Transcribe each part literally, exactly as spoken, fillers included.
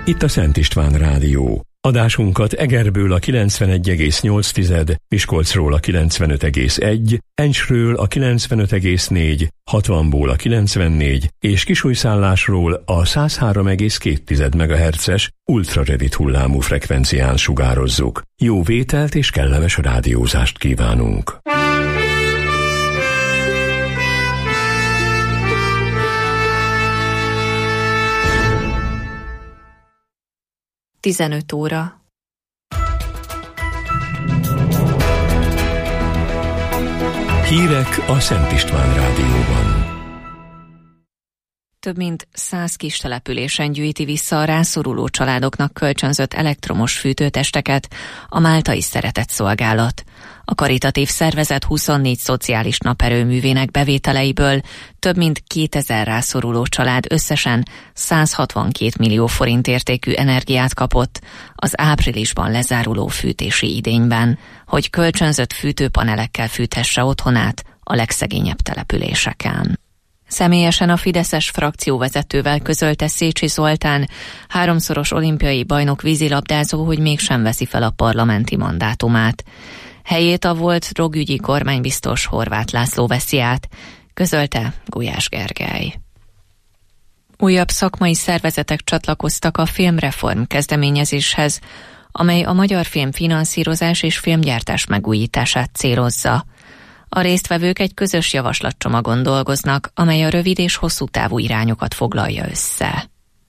Itt a Szent István Rádió. Adásunkat Egerből a kilencvenegy egész nyolc, Miskolcról a kilencvenöt egész egy, Encsről a kilencvenöt egész négy, hatvanból a kilencvennégy és Kisújszállásról a száz három egész két megahertzes ultrarövid hullámú frekvencián sugározzuk. Jó vételt és kellemes rádiózást kívánunk! tizenöt óra. Hírek a Szent István Rádióban. Több mint száz kis településen gyűjti vissza a rászoruló családoknak kölcsönzött elektromos fűtőtesteket a Máltai Szeretett Szolgálat. A karitatív szervezet huszonnégy szociális naperőművének bevételeiből több mint kétezer rászoruló család összesen száz hatvankét millió forint értékű energiát kapott az áprilisban lezáruló fűtési idényben, hogy kölcsönzött fűtőpanelekkel fűthesse otthonát a legszegényebb településeken. Személyesen a fideszes frakcióvezetővel közölte Szécsi Zoltán, háromszoros olimpiai bajnok vízilabdázó, hogy mégsem veszi fel a parlamenti mandátumát. Helyét a volt drogügyi kormánybiztos Horváth László veszi át, közölte Gulyás Gergely. Újabb szakmai szervezetek csatlakoztak a filmreform kezdeményezéshez, amely a magyar film finanszírozás és filmgyártás megújítását célozza. A résztvevők egy közös javaslatcsomagon dolgoznak, amely a rövid és hosszú távú irányokat foglalja össze.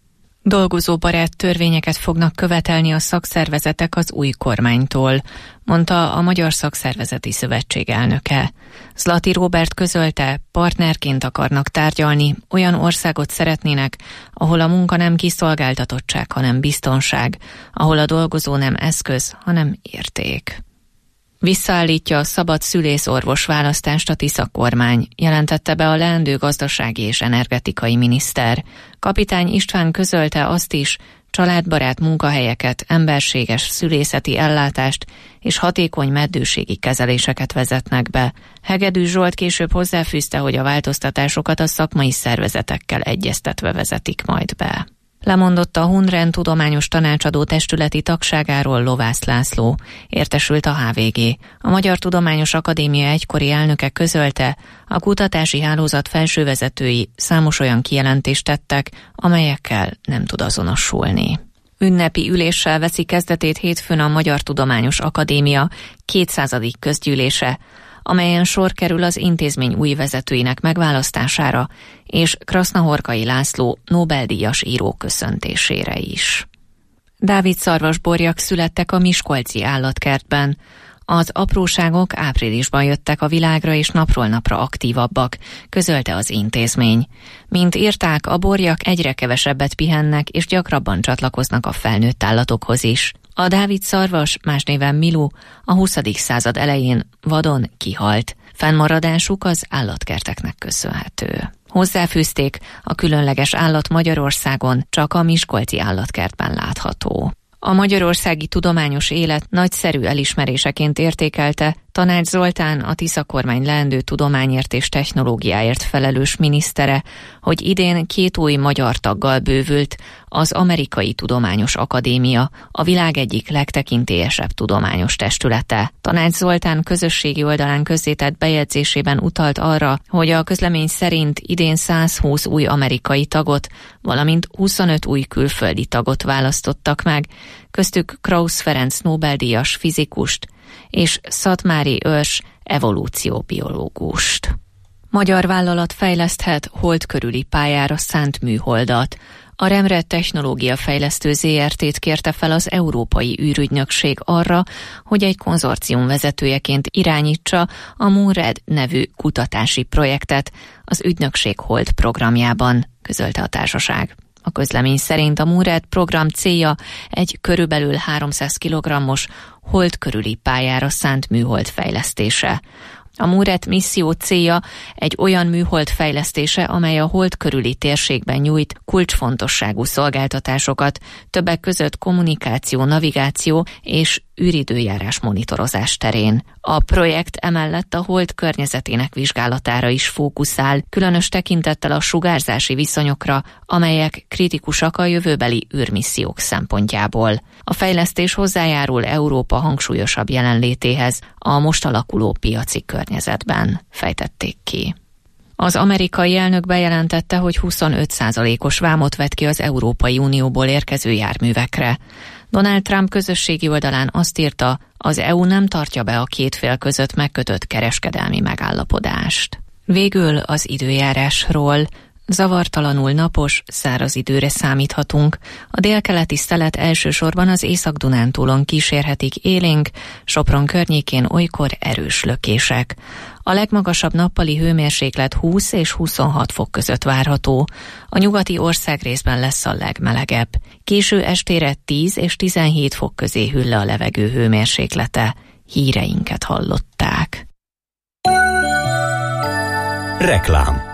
Dolgozóbarát törvényeket fognak követelni a szakszervezetek az új kormánytól, mondta a Magyar Szakszervezeti Szövetség elnöke. Zlati Róbert közölte, partnerként akarnak tárgyalni, olyan országot szeretnének, ahol a munka nem kiszolgáltatottság, hanem biztonság, ahol a dolgozó nem eszköz, hanem érték. Visszaállítja a szabad szülész-orvos választást a Tisza kormány, jelentette be a leendő gazdasági és energetikai miniszter. Kapitány István közölte azt is, családbarát munkahelyeket, emberséges szülészeti ellátást és hatékony meddőségi kezeléseket vezetnek be. Hegedű Zsolt később hozzáfűzte, hogy a változtatásokat a szakmai szervezetekkel egyeztetve vezetik majd be. Lemondott a Hunren tudományos tanácsadó testületi tagságáról Lovász László, értesült a há vé gé. A Magyar Tudományos Akadémia egykori elnöke közölte, a kutatási hálózat felsővezetői számos olyan kijelentést tettek, amelyekkel nem tud azonosulni. Ünnepi üléssel veszi kezdetét hétfőn a Magyar Tudományos Akadémia kétszázadik közgyűlése, amelyen sor kerül az intézmény új vezetőinek megválasztására és Krasznahorkai László Nobel-díjas író köszöntésére is. Dávid szarvasborjak születtek a miskolci állatkertben. Az apróságok áprilisban jöttek a világra és napról napra aktívabbak, közölte az intézmény. Mint írták, a borjak egyre kevesebbet pihennek és gyakrabban csatlakoznak a felnőtt állatokhoz is. A Dávid szarvas, más néven Milu, a huszadik század elején vadon kihalt. Fennmaradásuk az állatkerteknek köszönhető. Hozzáfűzték, a különleges állat Magyarországon csak a miskolci állatkertben látható. A magyarországi tudományos élet nagyszerű elismeréseként értékelte Tanács Zoltán, a Tisza kormány leendő tudományért és technológiáért felelős minisztere, hogy idén két új magyar taggal bővült az Amerikai Tudományos Akadémia, a világ egyik legtekintélyesebb tudományos testülete. Tanács Zoltán közösségi oldalán közzétett bejegyzésében utalt arra, hogy a közlemény szerint idén száz húsz új amerikai tagot, valamint huszonöt új külföldi tagot választottak meg, köztük Krausz Ferenc Nobel-díjas fizikust és Szatmári Őrs evolúcióbiológust. Magyar vállalat fejleszthet hold körüli pályára szánt műholdat. A Remre Technológia Fejlesztő zé er té-t kérte fel az Európai űrügynökség arra, hogy egy konzorcium vezetőjeként irányítsa a MOORED nevű kutatási projektet az ügynökség hold programjában, közölte a társaság. A közlemény szerint a MOORED program célja egy körülbelül háromszáz kilogrammos hold körüli pályára szánt műhold fejlesztése. A MOORED misszió célja egy olyan műhold fejlesztése, amely a hold körüli térségben nyújt kulcsfontosságú szolgáltatásokat, többek között kommunikáció, navigáció és űridőjárás monitorozás terén. A projekt emellett a hold környezetének vizsgálatára is fókuszál, különös tekintettel a sugárzási viszonyokra, amelyek kritikusak a jövőbeli űrmissziók szempontjából. A fejlesztés hozzájárul Európa hangsúlyosabb jelenlétéhez a most alakuló piaci környezetben, fejtették ki. Az amerikai elnök bejelentette, hogy huszonöt százalékos vámot vet ki az Európai Unióból érkező járművekre. Donald Trump közösségi oldalán azt írta, az é u nem tartja be a két fél között megkötött kereskedelmi megállapodást. Végül az időjárásról. Zavartalanul napos, száraz időre számíthatunk. A délkeleti szelet elsősorban az Észak-Dunántúlon kísérhetik élénk, Sopron környékén olykor erős lökések. A legmagasabb nappali hőmérséklet húsz és huszonhat fok között várható. A nyugati országrészben lesz a legmelegebb. Késő estére tíz és tizenhét fok közé hűl le a levegő hőmérséklete. Híreinket hallották. Reklám.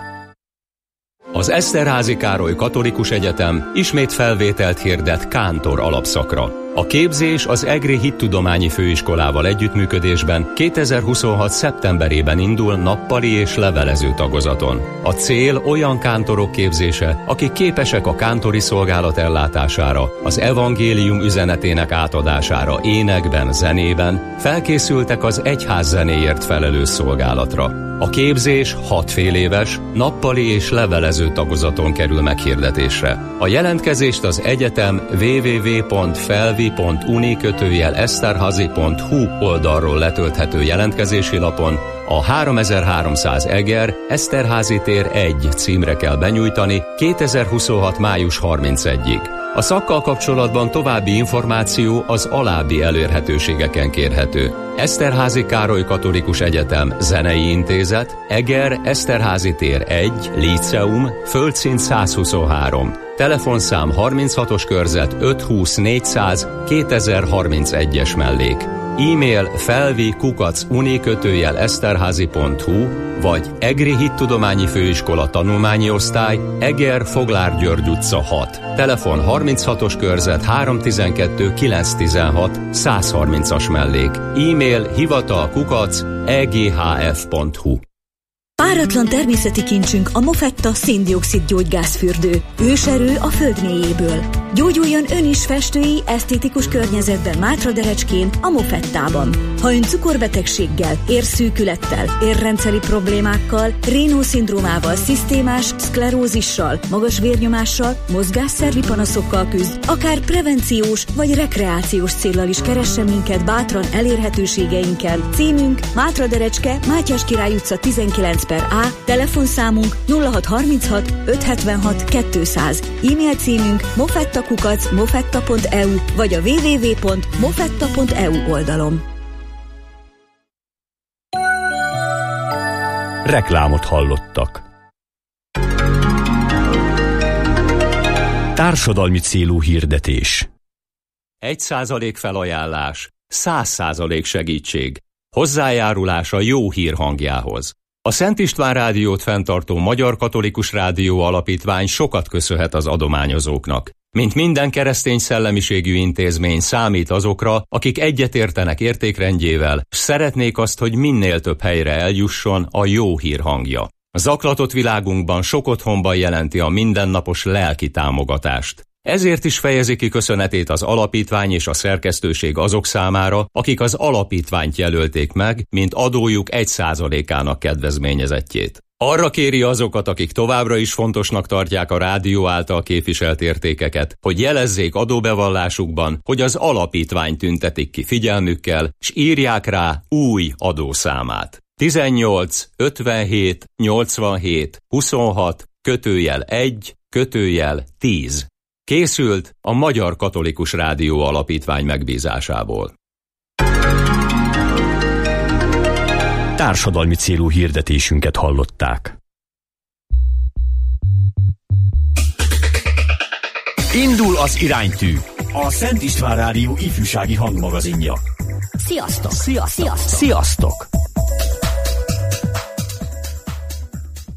Az Eszterházy Károly Katolikus Egyetem ismét felvételt hirdet kántor alapszakra. A képzés az Egri Hittudományi Főiskolával együttműködésben kétezer-huszonhat szeptemberében indul nappali és levelező tagozaton. A cél olyan kántorok képzése, akik képesek a kántori szolgálat ellátására, az evangélium üzenetének átadására énekben, zenében, felkészültek az egyház zenéért felelős szolgálatra. A képzés hat fél éves, nappali és levelező tagozaton kerül meghirdetésre. A jelentkezést az egyetem double-u double-u double-u pont felvi pont uni kötőjel eszterházy pont hu oldalról letölthető jelentkezési lapon a háromezer-háromszáz Eger, Eszterházy tér egy címre kell benyújtani kétezer-huszonhat május harmincegyedikéig. A szakkal kapcsolatban további információ az alábbi elérhetőségeken kérhető. Eszterházy Károly Katolikus Egyetem Zenei Intézet, Eger, Eszterházy tér egy, Líceum, földszint száz huszonhárom, telefonszám harminchatos körzet öthúsz négyszáz kétezer-harmincegyes mellék. E-mail felvi kukac uni kötőjel eszterházy pont hu vagy Egri Hittudományi Főiskola Tanulmányi Osztály, Eger Foglár György utca hat. Telefon harminchatos körzet háromszáztizenkettő kilencszáztizenhat száz harmincas mellék. E-mail hivatal kukac eghf pont hu. Páratlan természeti kincsünk a Mofetta szén-dioxid gyógygázfürdő. Őserő a föld mélyéből. Gyógyuljon ön is festői, esztétikus környezetben Mátraderecskén, a Mofettában. Ha ön cukorbetegséggel, érszűkülettel, érrendszeri problémákkal, Raynaud-szindrómával, szisztémás szklerózissal, magas vérnyomással, mozgásszervi panaszokkal küzd, akár prevenciós vagy rekreációs céllal is keressen minket bátran elérhetőségeinken. Címünk Mátraderecske, Mátyás Király utca tizenkilenc per A, telefonszámunk nulla hat harminchat ötszázhetvenhat kétszáz, e-mail címünk mofettakukac mofetta pont e u vagy a double-u double-u double-u pont mofetta pont e u oldalon. Reklámot hallottak. Társadalmi célú hirdetés. Egy százalék felajánlás, száz százalék segítség. Hozzájárulás a jó hír hangjához. A Szent István Rádiót fenntartó Magyar Katolikus Rádió Alapítvány sokat köszönhet az adományozóknak. Mint minden keresztény szellemiségű intézmény számít azokra, akik egyetértenek értékrendjével, s szeretnék azt, hogy minél több helyre eljusson a jó hír hangja. A zaklatott világunkban sok otthonban jelenti a mindennapos lelki támogatást. Ezért is fejezi ki köszönetét az alapítvány és a szerkesztőség azok számára, akik az alapítványt jelölték meg, mint adójuk egy százalékának kedvezményezettjét. Arra kéri azokat, akik továbbra is fontosnak tartják a rádió által képviselt értékeket, hogy jelezzék adóbevallásukban, hogy az alapítvány tüntetik ki figyelmükkel, s írják rá új adószámát. tizennyolc ötvenhét nyolcvanhét huszonhat kötőjel egy kötőjel tíz. Készült a Magyar Katolikus Rádió Alapítvány megbízásából. Társadalmi célú hirdetésünket hallották. Indul az iránytű, a Szent István Rádió ifjúsági hangmagazinja. Sziasztok! Sziasztok! Sziasztok! Sziasztok!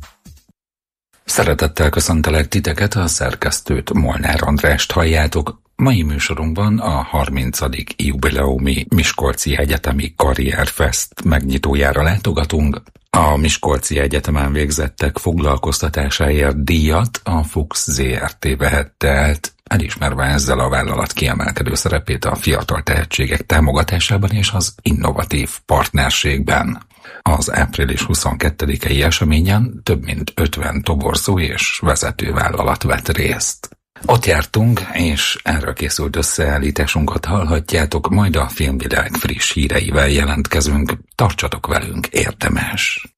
Szeretettel köszöntelek titeket, a szerkesztőt, Molnár Andrást halljátok. Mai műsorunkban a harmincadik jubileumi Miskolci Egyetemi Karrierfest megnyitójára látogatunk. A Miskolci Egyetemen végzettek foglalkoztatásáért díjat a Fuchs zé er té vehette át, elismerve ezzel a vállalat kiemelkedő szerepét a fiatal tehetségek támogatásában és az innovatív partnerségben. Az április huszonkettedikei eseményen több mint ötven toborzó és vezetővállalat vett részt. Ott jártunk, és erről készült összeállításunkat hallhatjátok, majd a filmvilág friss híreivel jelentkezünk. Tartsatok velünk, érdemes!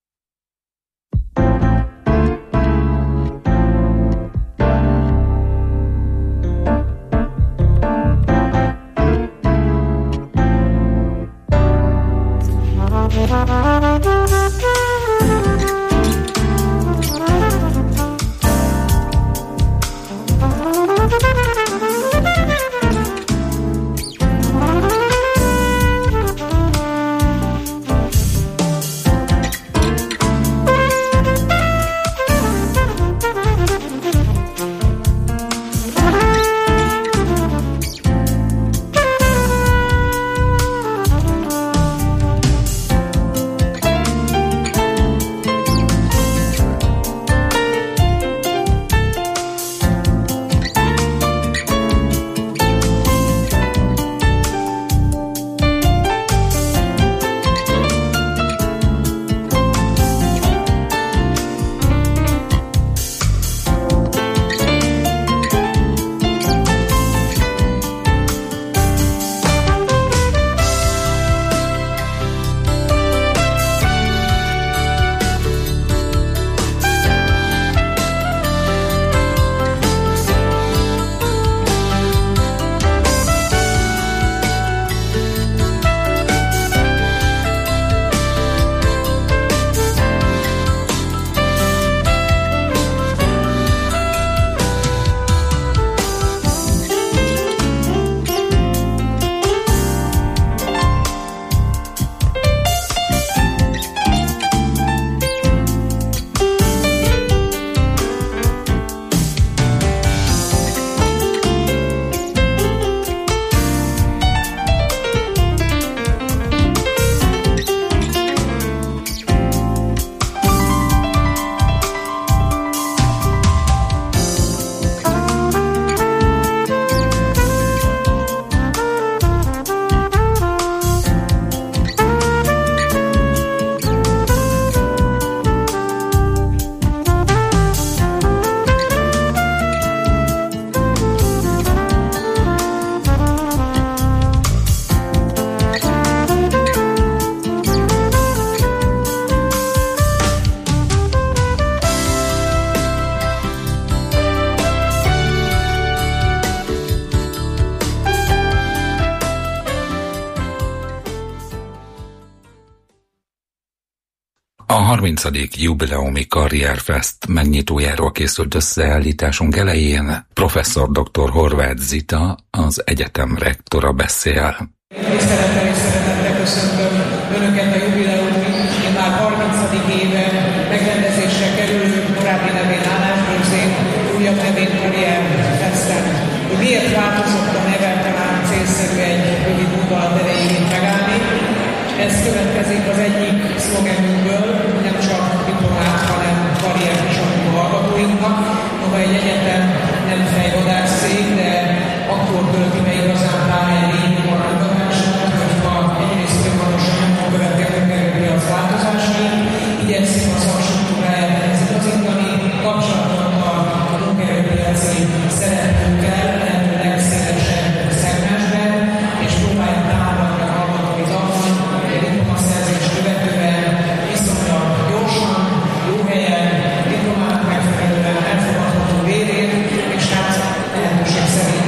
A harmincadik jubileumi Karrierfest megnyitójáról készült összeállításunk elején professzor dr. Horváth Zita, az egyetem rektora beszél. Tisztelettel és szeretettel köszöntöm Önöket a jubileumi, már harmincadik éve megrendezésre kerülő, korábbi nevén Állásbőrzén, újabb nevén Karrierfesten. Hogy miért változott a neve, talán célszerű egy rövid mondat erejéig megállni. Ez következik az egyik szlogenünkből, nem csak diplomát, hanem karriert is adunk a hallgatóinknak. Noha egy egyetem nem fejvadászszék, de akkor tölti be igazán rá egy lényeg maradandását, hogyha egyrészt folyamatosan nyomon követnek a munkaerőpiac változásai, igyekszünk a szakstruktúráját igazítani, kapcsolatban a munkaerőpiaci szereplőkkel, lehetőleg legszélesebb szegmensben, és próbáljuk támogatni a hallgatóit abban, hogy a diplomaszerzést követően viszonylag gyorsan, jó helyen, diplomát megfelelően elfogadható vérét, és hát lehetőség szerint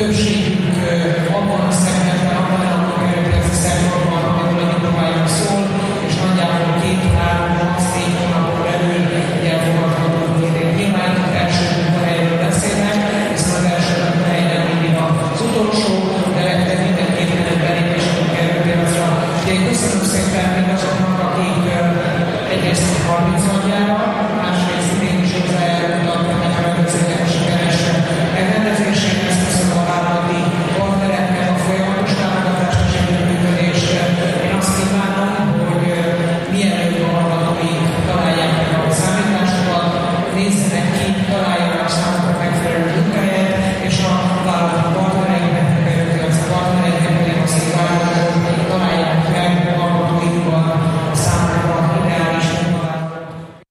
többségünk abban a szegmentben, abban a munkaerőpiaci szektorban, amiről a diplomájuk szól, és nagyjából két-három, max-négy hónapon belül egy elfogadható témájuk első munkahelyről beszélnek, hiszen az első munkahely nem mindig az utolsó, de legtöbb mindenképpen egy belépés a munkaerőpiacra. Ugye köszönöm szépen mindazoknak, akik egyrészt harminc nagyjára, másrészt idén is hozzájárultak ennek a rendezvénynek a sikeres megrendezéséhez. Köszönöm a vállalati partnereknek a folyamatos támogatást és együttműködést. Én azt kívánom, hogy mielőtt a hallgatóink találják meg a számításokat, nézzenek ki, találjanak számukra megfelelő munkahelyet, és a vállalati partnereiknek, munkaerőpiaci partnereiknek pedig azt kívánom, hogy találják meg a hallgatóinkban a számukra ideális munkahelyet.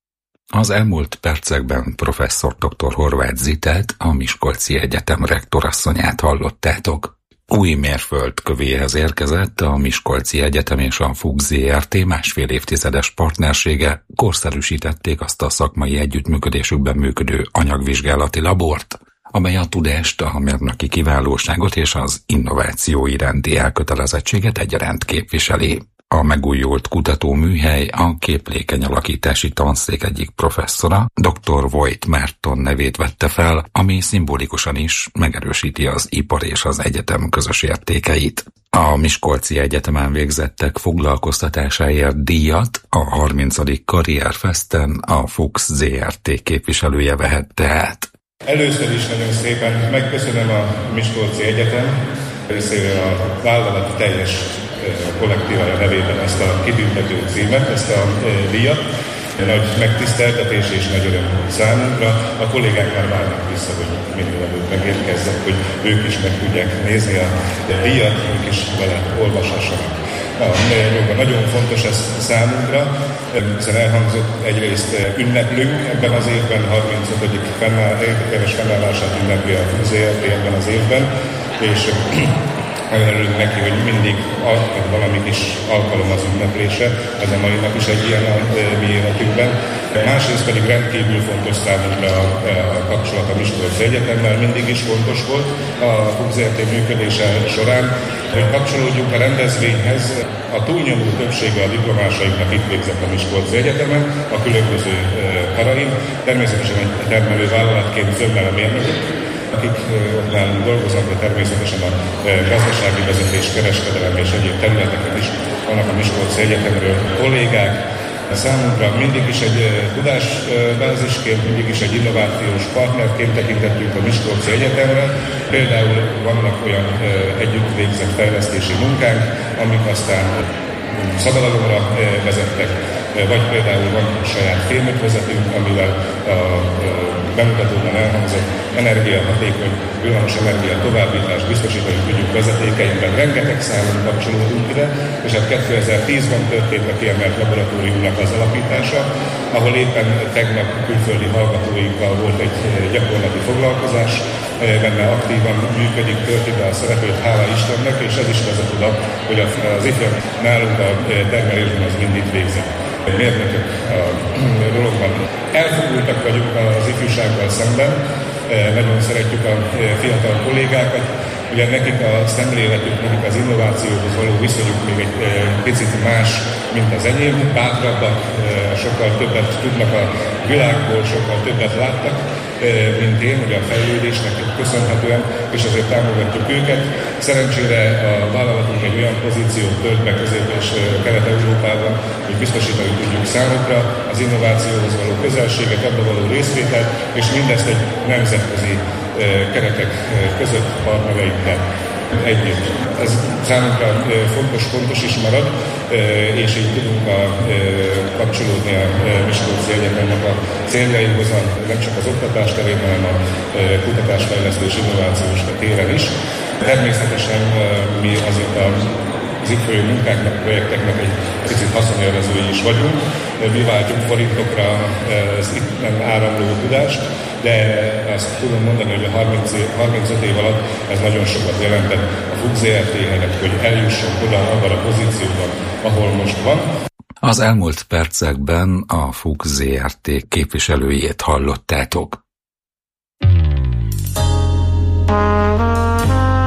Az elmúlt percekben professzor dr. Horváth Zitát, a Miskolci Egyetem rektorasszonyát hallottátok. Új mérföldkövéhez érkezett a Miskolci Egyetem és a FUK zé er té másfél évtizedes partnersége, korszerűsítették azt a szakmai együttműködésükben működő anyagvizsgálati labort, amely a tudást, a mérnöki kiválóságot és az innováció iránti elkötelezettséget egyaránt képviseli. A megújult kutatóműhely a képlékeny alakítási tanszék egyik professzora, dr. Vojt Márton nevét vette fel, ami szimbolikusan is megerősíti az ipar és az egyetem közös értékeit. A Miskolci Egyetemen végzettek foglalkoztatásáért díjat a harmincadik Karrierfesten a FUK zé er té képviselője vehette át. Először is nagyon szépen megköszönöm a Miskolci Egyetem részéről a vállalat teljes kollektívája nevében ezt a kitüntető címet, ezt a díjat. Nagy megtiszteltetés és nagy öröm számunkra. A kollégák már várnak vissza, hogy minél előbb megérkezzek, hogy ők is meg tudják nézni a díjat, ők is vele olvashassanak. Nagyon fontos ez számunkra, hiszen elhangzott egyrészt ünneplünk ebben az évben, harmincötödik éves fennállását ünnepli a FUK zé er té ebben az évben, és nagyon örülünk neki, hogy mindig alkot valami kis alkalom az ünneplése, ez a mai nap is egy ilyen a mi életünkben. Másrészt pedig rendkívül fontos számunkra a, a kapcsolat a Miskolci Egyetemmel, mindig is fontos volt a FUK zé er té működése során, hogy kapcsolódjunk a rendezvényhez. A túlnyomó többsége a diplomásainknak itt végzett a Miskolci Egyetemen, a különböző karain, természetesen egy termelő vállalatként zömmel a mérnökök, akik ott nálunk dolgoznak, de természetesen a gazdasági vezetés, kereskedelem és egyéb területeken is vannak a Miskolci Egyetemről kollégák. Számunkra mindig is egy tudásbázisként, mindig is egy innovációs partnerként tekintettünk a Miskolci Egyetemre. Például vannak olyan együtt végzett fejlesztési munkánk, amik aztán szabadalomra vezettek, vagy például van saját filmötvezetünk, amivel a bemutatóban elhangzott energiahatékony villamos energia továbbítást biztosítani tudjuk vezetékeinkben. Rengeteg számon kapcsolódunk ide, és hát kétezer-tízben történt a kiemelt laboratóriumnak az alapítása, ahol éppen tegnap külföldi hallgatóinkkal volt egy gyakorlati foglalkozás, benne aktívan működik, tölti be a szerepét, hála Istennek, és ez is vezet oda, hogy az ifjak nálunk a termelésben az mindig végzett. Mérnökök a dologban. Elfogultak vagyunk az ifjúsággal szemben, nagyon szeretjük a fiatal kollégákat, ugye nekik a szemléletük, nekik az innovációhoz való viszonyuk még egy picit más, mint az enyém, bátrabbak, sokkal többet tudnak a világból, sokkal többet láttak, mint én, ugye a fejlődésnek köszönhetően, és azért támogatjuk őket. Szerencsére a vállalatunk egy olyan pozíciót tölt be Közép- és Kelet-Európában, hogy biztosítani tudjuk számukra az innovációhoz való közelséget, abban való részvételt, és mindezt egy nemzetközi keretek között partnereinkkel együtt. Ez számunkra fontos, fontos is marad, és így tudunk a, kapcsolódni a Miskolci Egyetemnek a céljaihoz, nem csak az oktatás terén, hanem a kutatásfejlesztés innovációs téren is. Természetesen mi azért a az itt folyó munkáknak, projekteknek egy picit haszonélvezői is vagyunk. Mi váltjuk forintokra az itt nem áramló tudást, de azt tudom mondani, hogy a harminc év, harmincöt év alatt ez nagyon sokat jelentett a FUK zé er té-nek, hogy eljusson oda abban a pozícióban, ahol most van. Az elmúlt percekben a FUK zé er té képviselőjét hallottátok.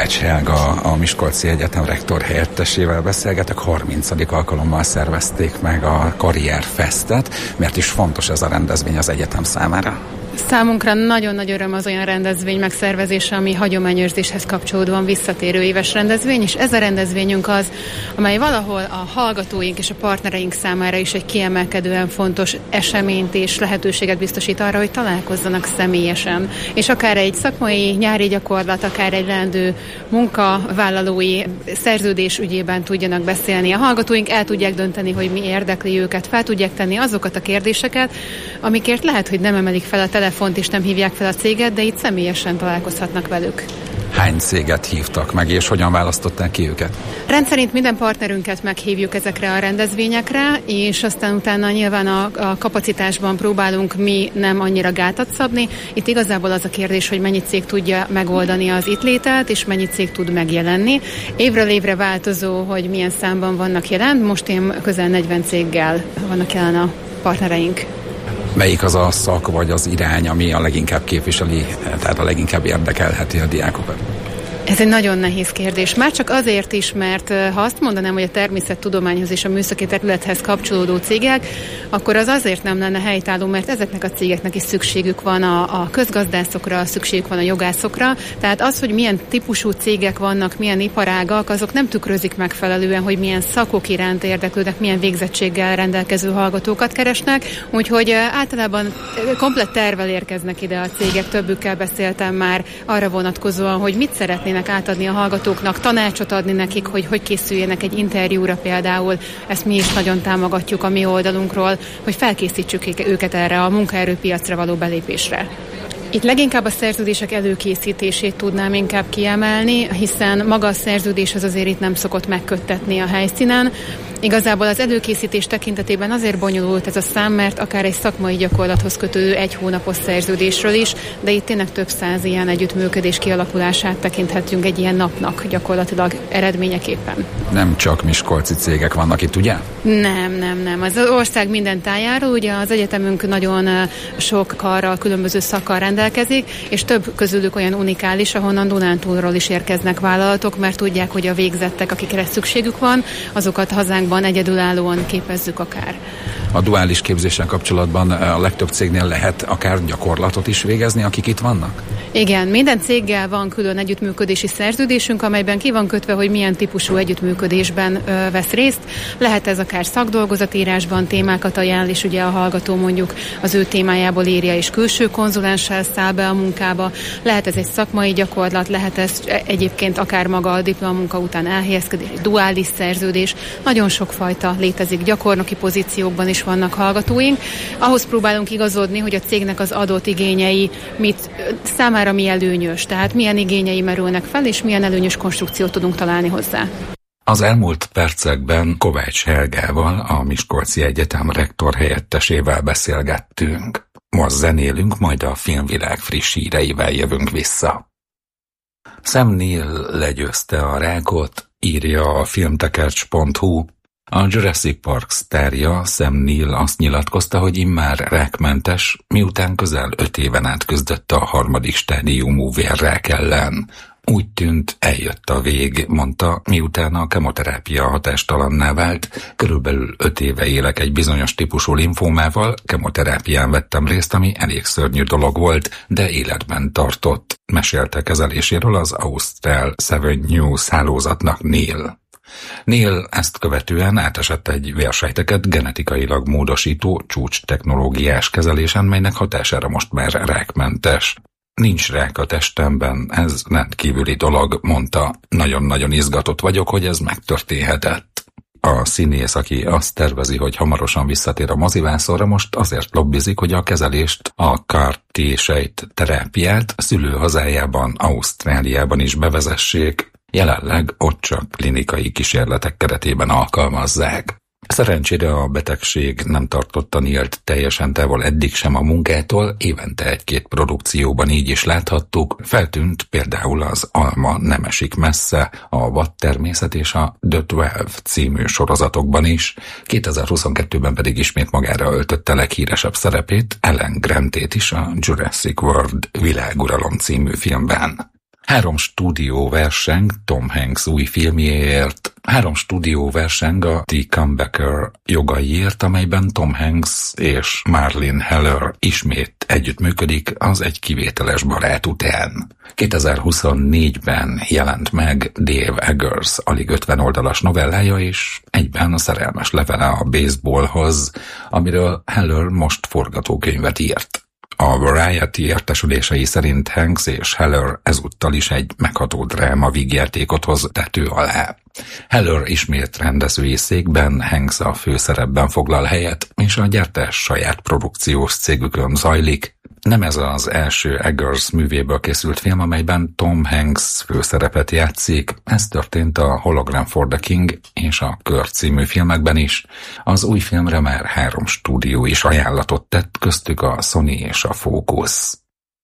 Kovács Helga, a Miskolci Egyetem rektor helyettesével beszélgetek. harmincadik alkalommal szervezték meg a Karrier Festet. Miért is fontos ez a rendezvény az egyetem számára? Számunkra nagyon nagy öröm az olyan rendezvény megszervezése, ami hagyományőrzéshez kapcsolódóan visszatérő éves rendezvény, és ez a rendezvényünk az, amely valahol a hallgatóink és a partnereink számára is egy kiemelkedően fontos eseményt és lehetőséget biztosít arra, hogy találkozzanak személyesen. És akár egy szakmai nyári gyakorlat, akár egy leendő munkavállalói szerződés ügyében tudjanak beszélni. A hallgatóink el tudják dönteni, hogy mi érdekli őket, fel tudják tenni azokat a kérdéseket, amikért lehet, hogy nem emelik fel a telefont és nem hívják fel a céget, de itt személyesen találkozhatnak velük. Hány céget hívtak meg, és hogyan választották ki őket? Rendszerint minden partnerünket meghívjuk ezekre a rendezvényekre, és aztán utána nyilván a, a kapacitásban próbálunk mi nem annyira gátat szabni. Itt igazából az a kérdés, hogy mennyi cég tudja megoldani az itt lételt, és mennyi cég tud megjelenni. Évről évre változó, hogy milyen számban vannak jelen. Most én közel negyven céggel vannak jelen a partnereink. Melyik az a szak vagy az irány, ami a leginkább képviseli, tehát a leginkább érdekelheti a diákokat? Ez egy nagyon nehéz kérdés. Már csak azért is, mert ha azt mondanám, hogy a természettudományhoz és a műszaki területhez kapcsolódó cégek, akkor az azért nem lenne helytálló, mert ezeknek a cégeknek is szükségük van a, a közgazdászokra, szükségük van a jogászokra. Tehát az, hogy milyen típusú cégek vannak, milyen iparágak, azok nem tükrözik megfelelően, hogy milyen szakok iránt érdeklődnek, milyen végzettséggel rendelkező hallgatókat keresnek. Úgyhogy általában komplett tervvel érkeznek ide a cégek, többükkel beszéltem már arra vonatkozóan, hogy mit szeretnének átadni a hallgatóknak, tanácsot adni nekik, hogy hogy készüljenek egy interjúra például. Ezt mi is nagyon támogatjuk a mi oldalunkról, hogy felkészítsük őket erre a munkaerőpiacra való belépésre. Itt leginkább a szerződések előkészítését tudnám inkább kiemelni, hiszen maga a szerződés az azért itt nem szokott megköttetni a helyszínen. Igazából az előkészítés tekintetében azért bonyolult ez a szám, mert akár egy szakmai gyakorlathoz kötődő egy hónapos szerződésről is, de itt tényleg több száz ilyen együttműködés kialakulását tekinthetünk egy ilyen napnak gyakorlatilag eredményeképpen. Nem csak miskolci cégek vannak itt, ugye? Nem, nem, nem. Az ország minden tájáról, ugye az egyetemünk nagyon sok karral, különböző szakkal rendelkezik, és több közülük olyan unikális, ahonnan Dunántúlról is érkeznek vállalatok, mert tudják, hogy a végzettek, akikre szükségük van, azokat hazánk egyedülállóan képezzük akár. A duális képzéssel kapcsolatban a legtöbb cégnél lehet akár gyakorlatot is végezni, akik itt vannak? Igen, minden céggel van külön együttműködési szerződésünk, amelyben ki van kötve, hogy milyen típusú együttműködésben ö, vesz részt. Lehet ez akár szakdolgozatírásban, témákat ajánl, és ugye a hallgató mondjuk az ő témájából írja, és külső konzulenssel száll be a munkába. Lehet ez egy szakmai gyakorlat, lehet ez egyébként akár maga a diplomamunka után elhelyezkedés, egy duális szerződés. Nagyon sokfajta létezik, gyakornoki pozíciókban is vannak hallgatóink. Ahhoz próbálunk igazodni, hogy a cégnek az adott igényei mit, számára mi előnyös, tehát milyen igényei merülnek fel, és milyen előnyös konstrukciót tudunk találni hozzá. Az elmúlt percekben Kovács Helgával, a Miskolci Egyetem rektor helyettesével beszélgettünk. Most zenélünk, majd a filmvilág friss híreivel jövünk vissza. Sam Neill legyőzte a rákot, írja a filmtekercs pont hu. A Jurassic Park sztárja Sam Neill azt nyilatkozta, hogy immár rákmentes, miután közel öt éven át küzdött a harmadik stádiumú vérrák ellen. Úgy tűnt, eljött a vég, mondta, miután a kemoterápia hatástalanná vált. Körülbelül öt éve élek egy bizonyos típusú limfómával, kemoterápián vettem részt, ami elég szörnyű dolog volt, de életben tartott. Mesélte kezeléséről az Ausztrál Seven News hálózatnak Neill. Neill ezt követően átesett egy vérsejteket genetikailag módosító csúcs-technológiás kezelésen, melynek hatására most már rákmentes. Nincs rák a testemben, ez rendkívüli dolog, mondta. Nagyon-nagyon izgatott vagyok, hogy ez megtörténhetett. A színész, aki azt tervezi, hogy hamarosan visszatér a mozivászonra, most azért lobbizik, hogy a kezelést, a C A R T-sejt terápiát szülőhazájában, Ausztráliában is bevezessék. Jelenleg ott csak klinikai kísérletek keretében alkalmazzák. Szerencsére a betegség nem tartotta Neillt teljesen távol eddig sem a munkától, évente egy-két produkcióban így is láthattuk, feltűnt például az Alma nem esik messze, a Vad természet és a The Twelve című sorozatokban is, kétezer-huszonkettőben pedig ismét magára öltötte leghíresebb szerepét, Ellen Grantét is a Jurassic World világuralom című filmben. Három stúdió verseng Tom Hanks új filmjéért, három stúdió verseng a The Comebacker jogaiért, amelyben Tom Hanks és Marlene Haller ismét együttműködik az Egy kivételes barát után. kétezer-huszonnégyben jelent meg Dave Eggers alig ötven oldalas novellája, és egyben a szerelmes levele a baseballhoz, amiről Haller most forgatókönyvet írt. A Variety értesülései szerint Hanks és Haller ezúttal is egy megható dráma vígjátékot hoz tető alá. Haller ismét rendezői székben, Hanks a főszerepben foglal helyet, és a gyártás saját produkciós cégükön zajlik. Nem ez az első Eggers művéből készült film, amelyben Tom Hanks főszerepet játszik. Ez történt a Hologram for the King és a Kör című filmekben is. Az új filmre már három stúdió is ajánlatot tett, köztük a Sony és a Focus.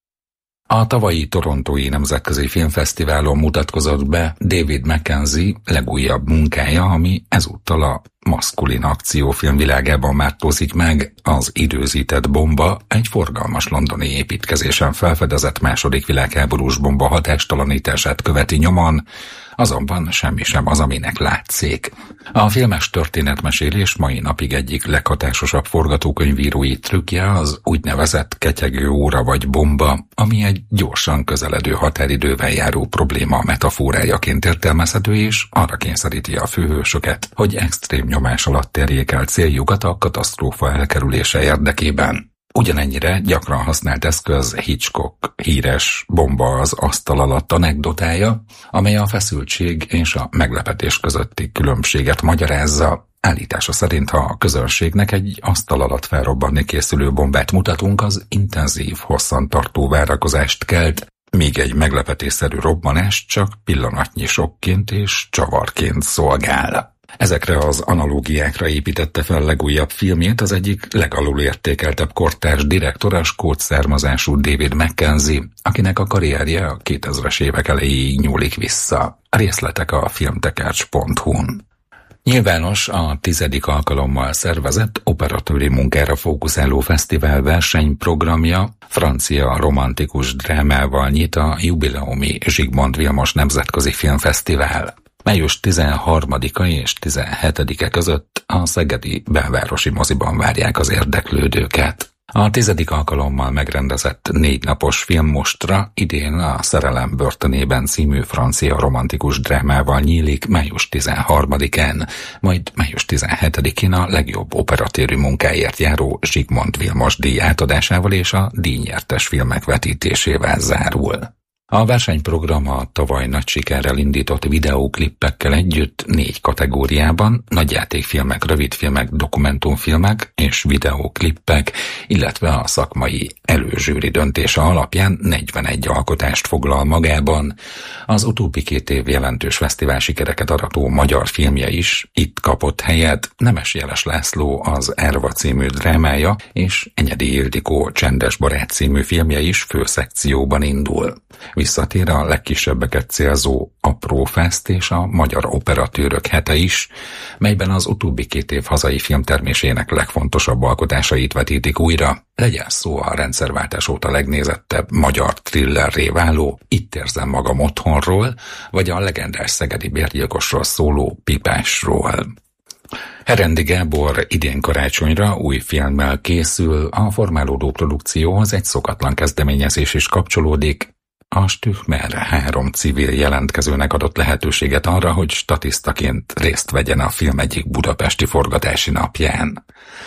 A tavalyi Torontói Nemzetközi Filmfesztiválon mutatkozott be David Mackenzie legújabb munkája, ami ezúttal a maszkulin akciófilm világában mártózik meg. Az Időzített bomba egy forgalmas londoni építkezésen felfedezett második világháborús bomba hatástalanítását követi nyomon, azonban semmi sem az, aminek látszik. A filmes történetmesélés mai napig egyik leghatásosabb forgatókönyvírói trükkje az úgynevezett ketyegő óra vagy bomba, ami egy gyorsan közeledő határidővel járó probléma metaforájaként értelmezhető, és arra kényszeríti a főhősöket, hogy extrém nyomás alatt érjék el céljukat a katasztrófa elkerülése érdekében. Ugyanennyire gyakran használt eszköz Hitchcock híres Bomba az asztal alatt anekdotája, amely a feszültség és a meglepetés közötti különbséget magyarázza. Állítása szerint, ha a közönségnek egy asztal alatt felrobbanni készülő bombát mutatunk, az intenzív, hosszantartó várakozást kelt, míg egy meglepetésszerű robbanás csak pillanatnyi sokként és csavarként szolgál. Ezekre az analógiákra építette fel legújabb filmjét az egyik legalul értékeltebb kortárs direktor, a skót származású David Mackenzie, akinek a karrierje a kétezres évek elejéig nyúlik vissza. A részletek a filmtekercs pont hu-n. Nyilvános a tizedik alkalommal szervezett operatőri munkára fókuszáló fesztivál versenyprogramja francia romantikus drámával nyit a jubileumi Zsigmond Vilmos Nemzetközi Filmfesztivál. május tizenharmadika és tizenhetedike között a szegedi belvárosi moziban várják az érdeklődőket. A tizedik alkalommal megrendezett négy napos filmmostra idén a Szerelem börtönében című francia romantikus drámával nyílik május tizenharmadikán, majd május tizenhetedikén a legjobb operatőri munkáért járó Zsigmond Vilmos díj átadásával és a díjnyertes filmek vetítésével zárul. A versenyprogram a tavaly nagy sikerrel indított videóklippekkel együtt négy kategóriában, nagyjátékfilmek, rövidfilmek, dokumentumfilmek és videóklippek, illetve a szakmai előzsűri döntése alapján negyvenegy alkotást foglal magában. Az utóbbi két év jelentős fesztivál sikereket arató magyar filmje is itt kapott helyet. Nemes Jeles László az Erva című drámája és Enyedi Ildikó Csendes barát című filmje is főszekcióban indul. Visszatér a legkisebbeket célzó Apró Fest és a Magyar Operatőrök hete is, melyben az utóbbi két év hazai filmtermésének legfontosabb alkotásait vetítik újra. Legyen szó a rendszerváltás óta legnézettebb magyar thrillerré váló Itt érzem magam otthonról, vagy a legendás szegedi bérgyilkosról szóló Pipásról. Herendi Gábor idén karácsonyra új filmmel készül, a formálódó produkcióhoz egy szokatlan kezdeményezés is kapcsolódik. A Stüchmer három civil jelentkezőnek adott lehetőséget arra, hogy statisztaként részt vegyen a film egyik budapesti forgatási napján.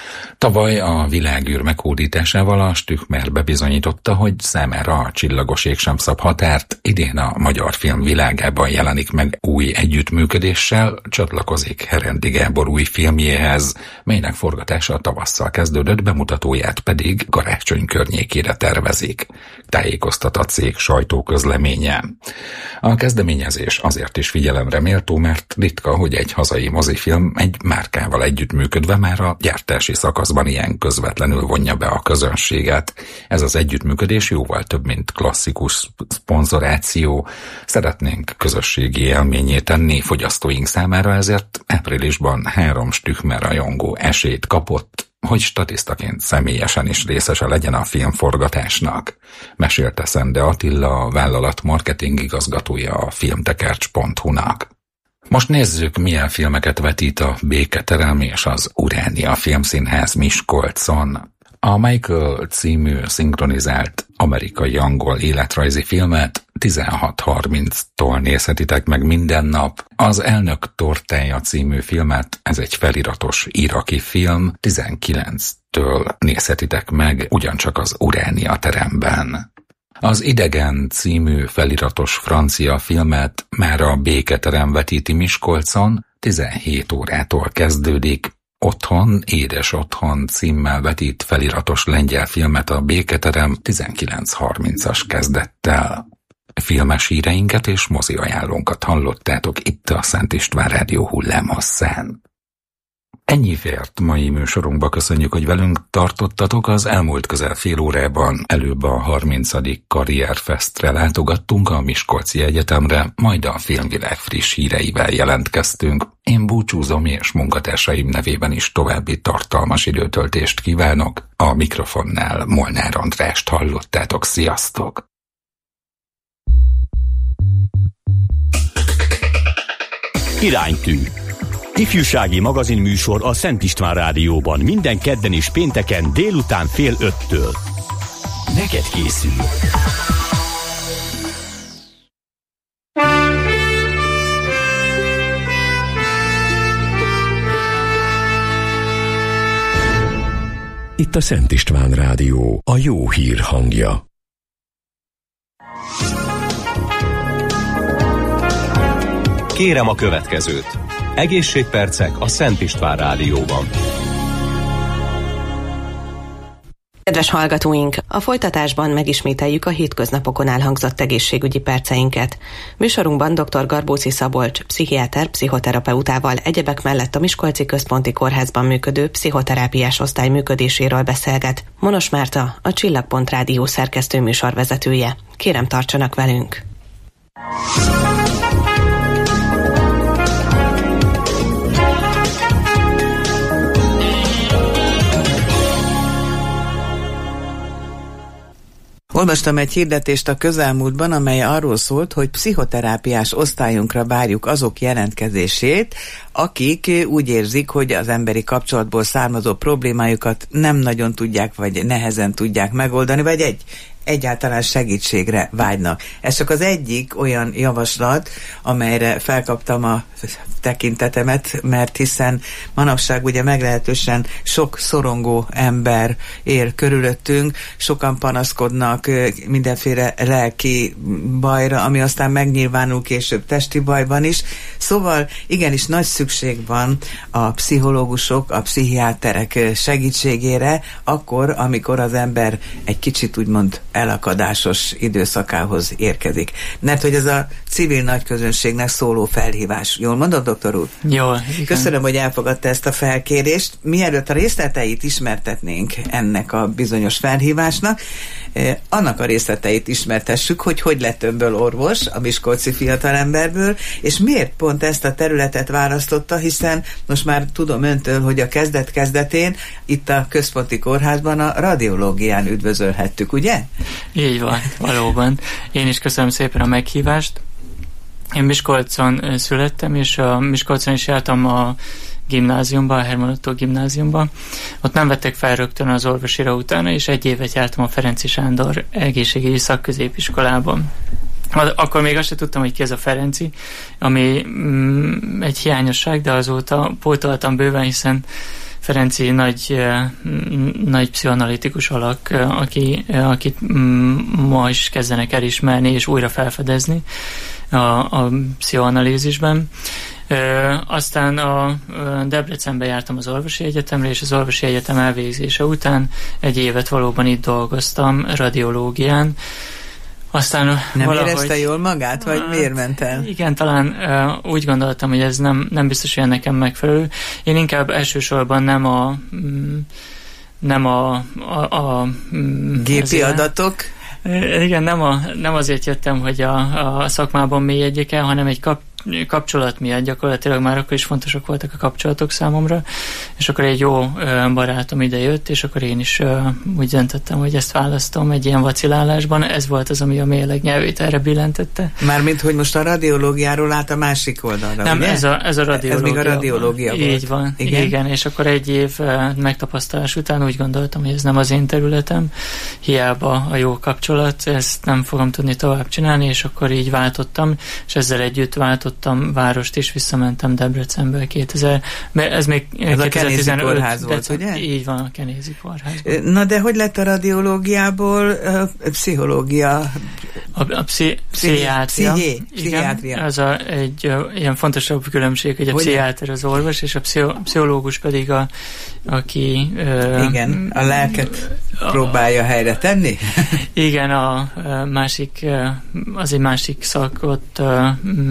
Tavaly a Világűr meghódításával a Stüchmer bebizonyította, hogy számára a csillagos ég sem szab határt. Idén a magyar film világában jelenik meg új együttműködéssel, csatlakozik Herendi Gábor új filmjéhez, melynek forgatása tavasszal kezdődött, bemutatóját pedig karácsony környékére tervezik, tájékoztat a cég sajtóközleménye. A kezdeményezés azért is figyelemre méltó, mert ritka, hogy egy hazai mozifilm egy márkával együttműködve már a gyártási szakaszban ilyen közvetlenül vonja be a közönséget. Ez az együttműködés jóval több, mint klasszikus szponzoráció. Szeretnénk közösségi élményét tenni fogyasztóink számára, ezért áprilisban három Stüchmer rajongó esélyt kapott hogy statisztaként személyesen is részese legyen a filmforgatásnak, mesélte Szende Attila, a vállalat marketing igazgatója a filmtekercs pont hu-nak. Most nézzük, milyen filmeket vetít a Béketerem és az Uránia Filmszínház Miskolcon. A Michael című szinkronizált amerikai-angol életrajzi filmet tizenhat harminctól nézhetitek meg minden nap. Az Elnök tortája című filmet, ez egy feliratos iraki film, tizenkilenctől nézhetitek meg ugyancsak az Uránia teremben. Az Idegen című feliratos francia filmet már a Béketerem vetíti Miskolcon, tizenhét órától kezdődik. Otthon, Édes otthon címmel vetít feliratos lengyel filmet a Béketerem tizenkilenc harmincas kezdettel. Filmes híreinket és mozi ajánlónkat hallottátok itt a Szent István Rádió hullámhosszán. Ennyi fért mai műsorunkba, köszönjük, hogy velünk tartottatok. Az elmúlt közel fél órában előbb a harmincadik Karrierfestre látogattunk a Miskolci Egyetemre, majd a filmvilág friss híreivel jelentkeztünk. Én búcsúzom, és munkatársaim nevében is további tartalmas időtöltést kívánok. A mikrofonnál Molnár Andrást hallottátok, sziasztok! Iránytű. Ifjúsági magazinműsor a Szent István Rádióban minden kedden és pénteken délután fél öttől. Neked készül. Itt a Szent István Rádió, a jó hír hangja. Kérem a következőt. Egészségpercek a Szent István Rádióban. Kedves hallgatóink, a folytatásban megismételjük a hétköznapokon elhangzott egészségügyi perceinket. Műsorunkban dr. Garbóci Szabolcs, pszichiáter, pszichoterapeutával egyebek mellett a Miskolci Központi Kórházban működő pszichoterápiás osztály működéséről beszélget. Monos Márta, a Csillagpont Rádió szerkesztő műsorvezetője. Kérem, tartsanak velünk! Olvastam egy hirdetést a közelmúltban, amely arról szólt, hogy pszichoterápiás osztályunkra várjuk azok jelentkezését, akik úgy érzik, hogy az emberi kapcsolatból származó problémájukat nem nagyon tudják, vagy nehezen tudják megoldani, vagy egy egyáltalán segítségre vágynak. Ez csak az egyik olyan javaslat, amelyre felkaptam a tekintetemet, mert hiszen manapság ugye meglehetősen sok szorongó ember él körülöttünk, sokan panaszkodnak mindenféle lelki bajra, ami aztán megnyilvánul később testi bajban is. Szóval igenis nagy szükség van a pszichológusok, a pszichiáterek segítségére, akkor, amikor az ember egy kicsit úgymond elakadásos időszakához érkezik. Mert hogy ez a civil nagyközönségnek szóló felhívás. Jól mondod, doktor úr? Jól. Köszönöm, hogy elfogadta ezt a felkérést. Mielőtt a részleteit ismertetnénk ennek a bizonyos felhívásnak, eh, annak a részleteit ismertessük, hogy hogy lett önből orvos, a miskolci fiatalemberből, és miért pont ezt a területet választotta, hiszen most már tudom öntől, hogy a kezdet-kezdetén itt a Központi Kórházban a radiológián üdvözölhettük, ugye? Így van, valóban. Én is köszönöm szépen a meghívást. Én Miskolcon születtem, és a Miskolcon is jártam a gimnáziumba, a Herman Ottó gimnáziumba. Ott nem vettek fel rögtön az orvosira utána, és egy évet jártam a Ferenczy Sándor egészségügyi szakközépiskolában. Akkor még azt sem tudtam, hogy ki ez a Ferenczy, ami mm, egy hiányosság, de azóta pótoltam bőven, hiszen Ferenczy nagy, nagy pszichoanalitikus alak, aki, akit ma is kezdenek elismerni és újra felfedezni a, a pszichoanalízisben. Aztán a Debrecenbe jártam az orvosi egyetemre, és az orvosi egyetem elvégzése után egy évet valóban itt dolgoztam radiológián. Aztán nem valahogy, érezte jól magát, vagy hát, miért ment el? Igen, talán uh, úgy gondoltam, hogy ez nem, nem biztos, hogy nekem megfelelő. Én inkább elsősorban nem a nem a, a, a gépi azért, adatok? Igen, nem, a, nem azért jöttem, hogy a, a szakmában mélyedjek el, hanem egy kap, kapcsolat miatt gyakorlatilag már akkor is fontosak voltak a kapcsolatok számomra, és akkor egy jó barátom ide jött, és akkor én is úgy döntöttem, hogy ezt választom egy ilyen vacilálásban. Ez volt az, ami a mérleg nyelvét erre billentette. Mármint, hogy most a radiológiáról át a másik oldalra, Nem, ugye? ez a, ez a radiológia. Ez még a radiológia volt. Így van, igen? igen, és akkor egy év megtapasztalás után úgy gondoltam, hogy ez nem az én területem, hiába a jó kapcsolat, ezt nem fogom tudni tovább csinálni, és akkor így váltottam, és ezzel együtt váltottam várost is, visszamentem Debrecenbe kétezer, mert ez még ez a Kenézi kórház volt, ugye? Így van, a Kenézi kórház. Na de hogy lett a radiológiából a pszichológia? A, a pszi, pszichiátria. Psziché, pszichiátria. Igen, az a, egy uh, ilyen fontosabb különbség, hogy a hogy pszichiáter az orvos, és a pszicho, pszichológus pedig a, aki... Uh, igen, a lelket a, próbálja helyre tenni? Igen, a, a másik, az egy másik szakot uh,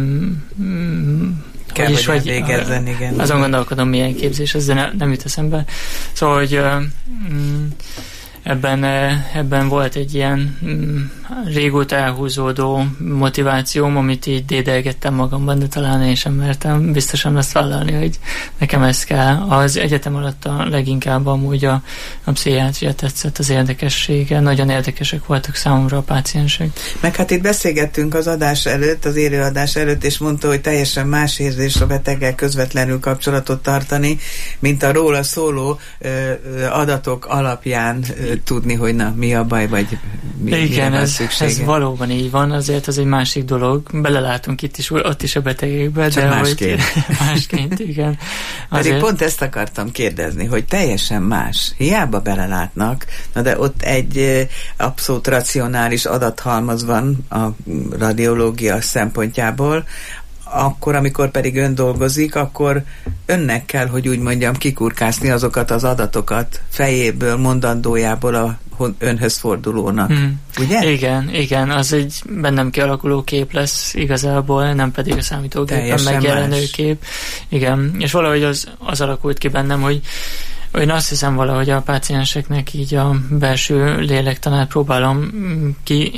mm, kell, hogy, hogy végezzen, igen. Azon gondolkodom, milyen képzés, ez de ne, nem jut eszembe. Szóval, hogy uh, mm, Ebben, ebben volt egy ilyen mm, régóta elhúzódó motivációm, amit így dédelgettem magamban, de talán én sem mertem biztosan azt vállalni, hogy nekem ez kell. Az egyetem alatt a leginkább amúgy a, a pszichiátria tetszett, az érdekessége. Nagyon érdekesek voltak számomra a páciensek. Meg hát itt beszélgettünk az adás előtt, az élőadás előtt, és mondta, hogy teljesen más érzés a beteggel közvetlenül kapcsolatot tartani, mint a róla szóló ö, adatok alapján ö, tudni, hogy na, mi a baj, vagy mi, igen, mire ez, szüksége. ez valóban így van, azért az egy másik dolog. Belelátunk itt is, ott is a betegekbe, csak de másként. Hogy, másként, igen. Azért... Pedig pont ezt akartam kérdezni, hogy teljesen más. Hiába belelátnak, na de ott egy abszolút racionális adathalmaz van a radiológia szempontjából, akkor, amikor pedig ön dolgozik, akkor önnek kell, hogy úgy mondjam, kikurkászni azokat az adatokat fejéből, mondandójából a önhöz fordulónak. Hmm. Ugye? Igen, igen, az egy bennem kialakuló kép lesz igazából, nem pedig a számítógépen megjelenő más. Kép. Igen, és valahogy az, az alakult ki bennem, hogy én azt hiszem valahogy a pácienseknek így a belső lélektanát próbálom ki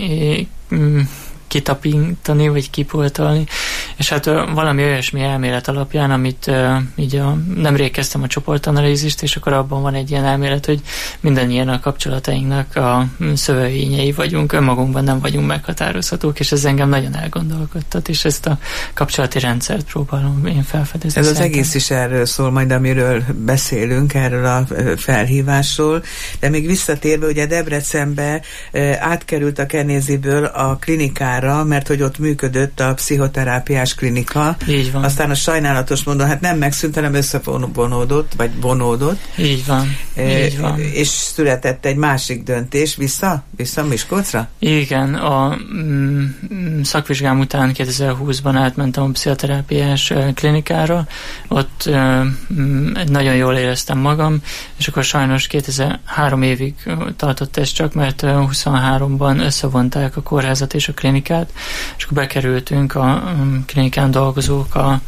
kitapintani, vagy kipoltolni, és hát uh, valami olyasmi elmélet alapján, amit uh, így a, nemrég kezdtem a csoportanalízist, és akkor abban van egy ilyen elmélet, hogy mindannyian a kapcsolatainknak a szövevényei vagyunk, önmagunkban nem vagyunk meghatározhatók, és ez engem nagyon elgondolkodtat, és ezt a kapcsolati rendszert próbálom én felfedezni. Ez szerintem. Az egész is erről szól, majd amiről beszélünk, erről a felhívásról, de még visszatérve, ugye Debrecenbe uh, átkerült a Kenéziből a klinikára, mert hogy ott működött a pszichoterápiás klinika. Így van. Aztán a sajnálatos módon, hát nem megszűnt, hanem összevonódott, vagy vonódott. Így van. E, Így van. És született egy másik döntés, vissza? Vissza Miskolcra? Igen, a mm, szakvizsgám után kétezer-húszban átmentem a pszichoterápiás klinikára, ott mm, nagyon jól éreztem magam, és akkor sajnos kétezer-három évig tartott ez csak, mert huszonháromban összevonták a kórházat és a klinikát, és akkor bekerültünk a klinikán dolgozók a,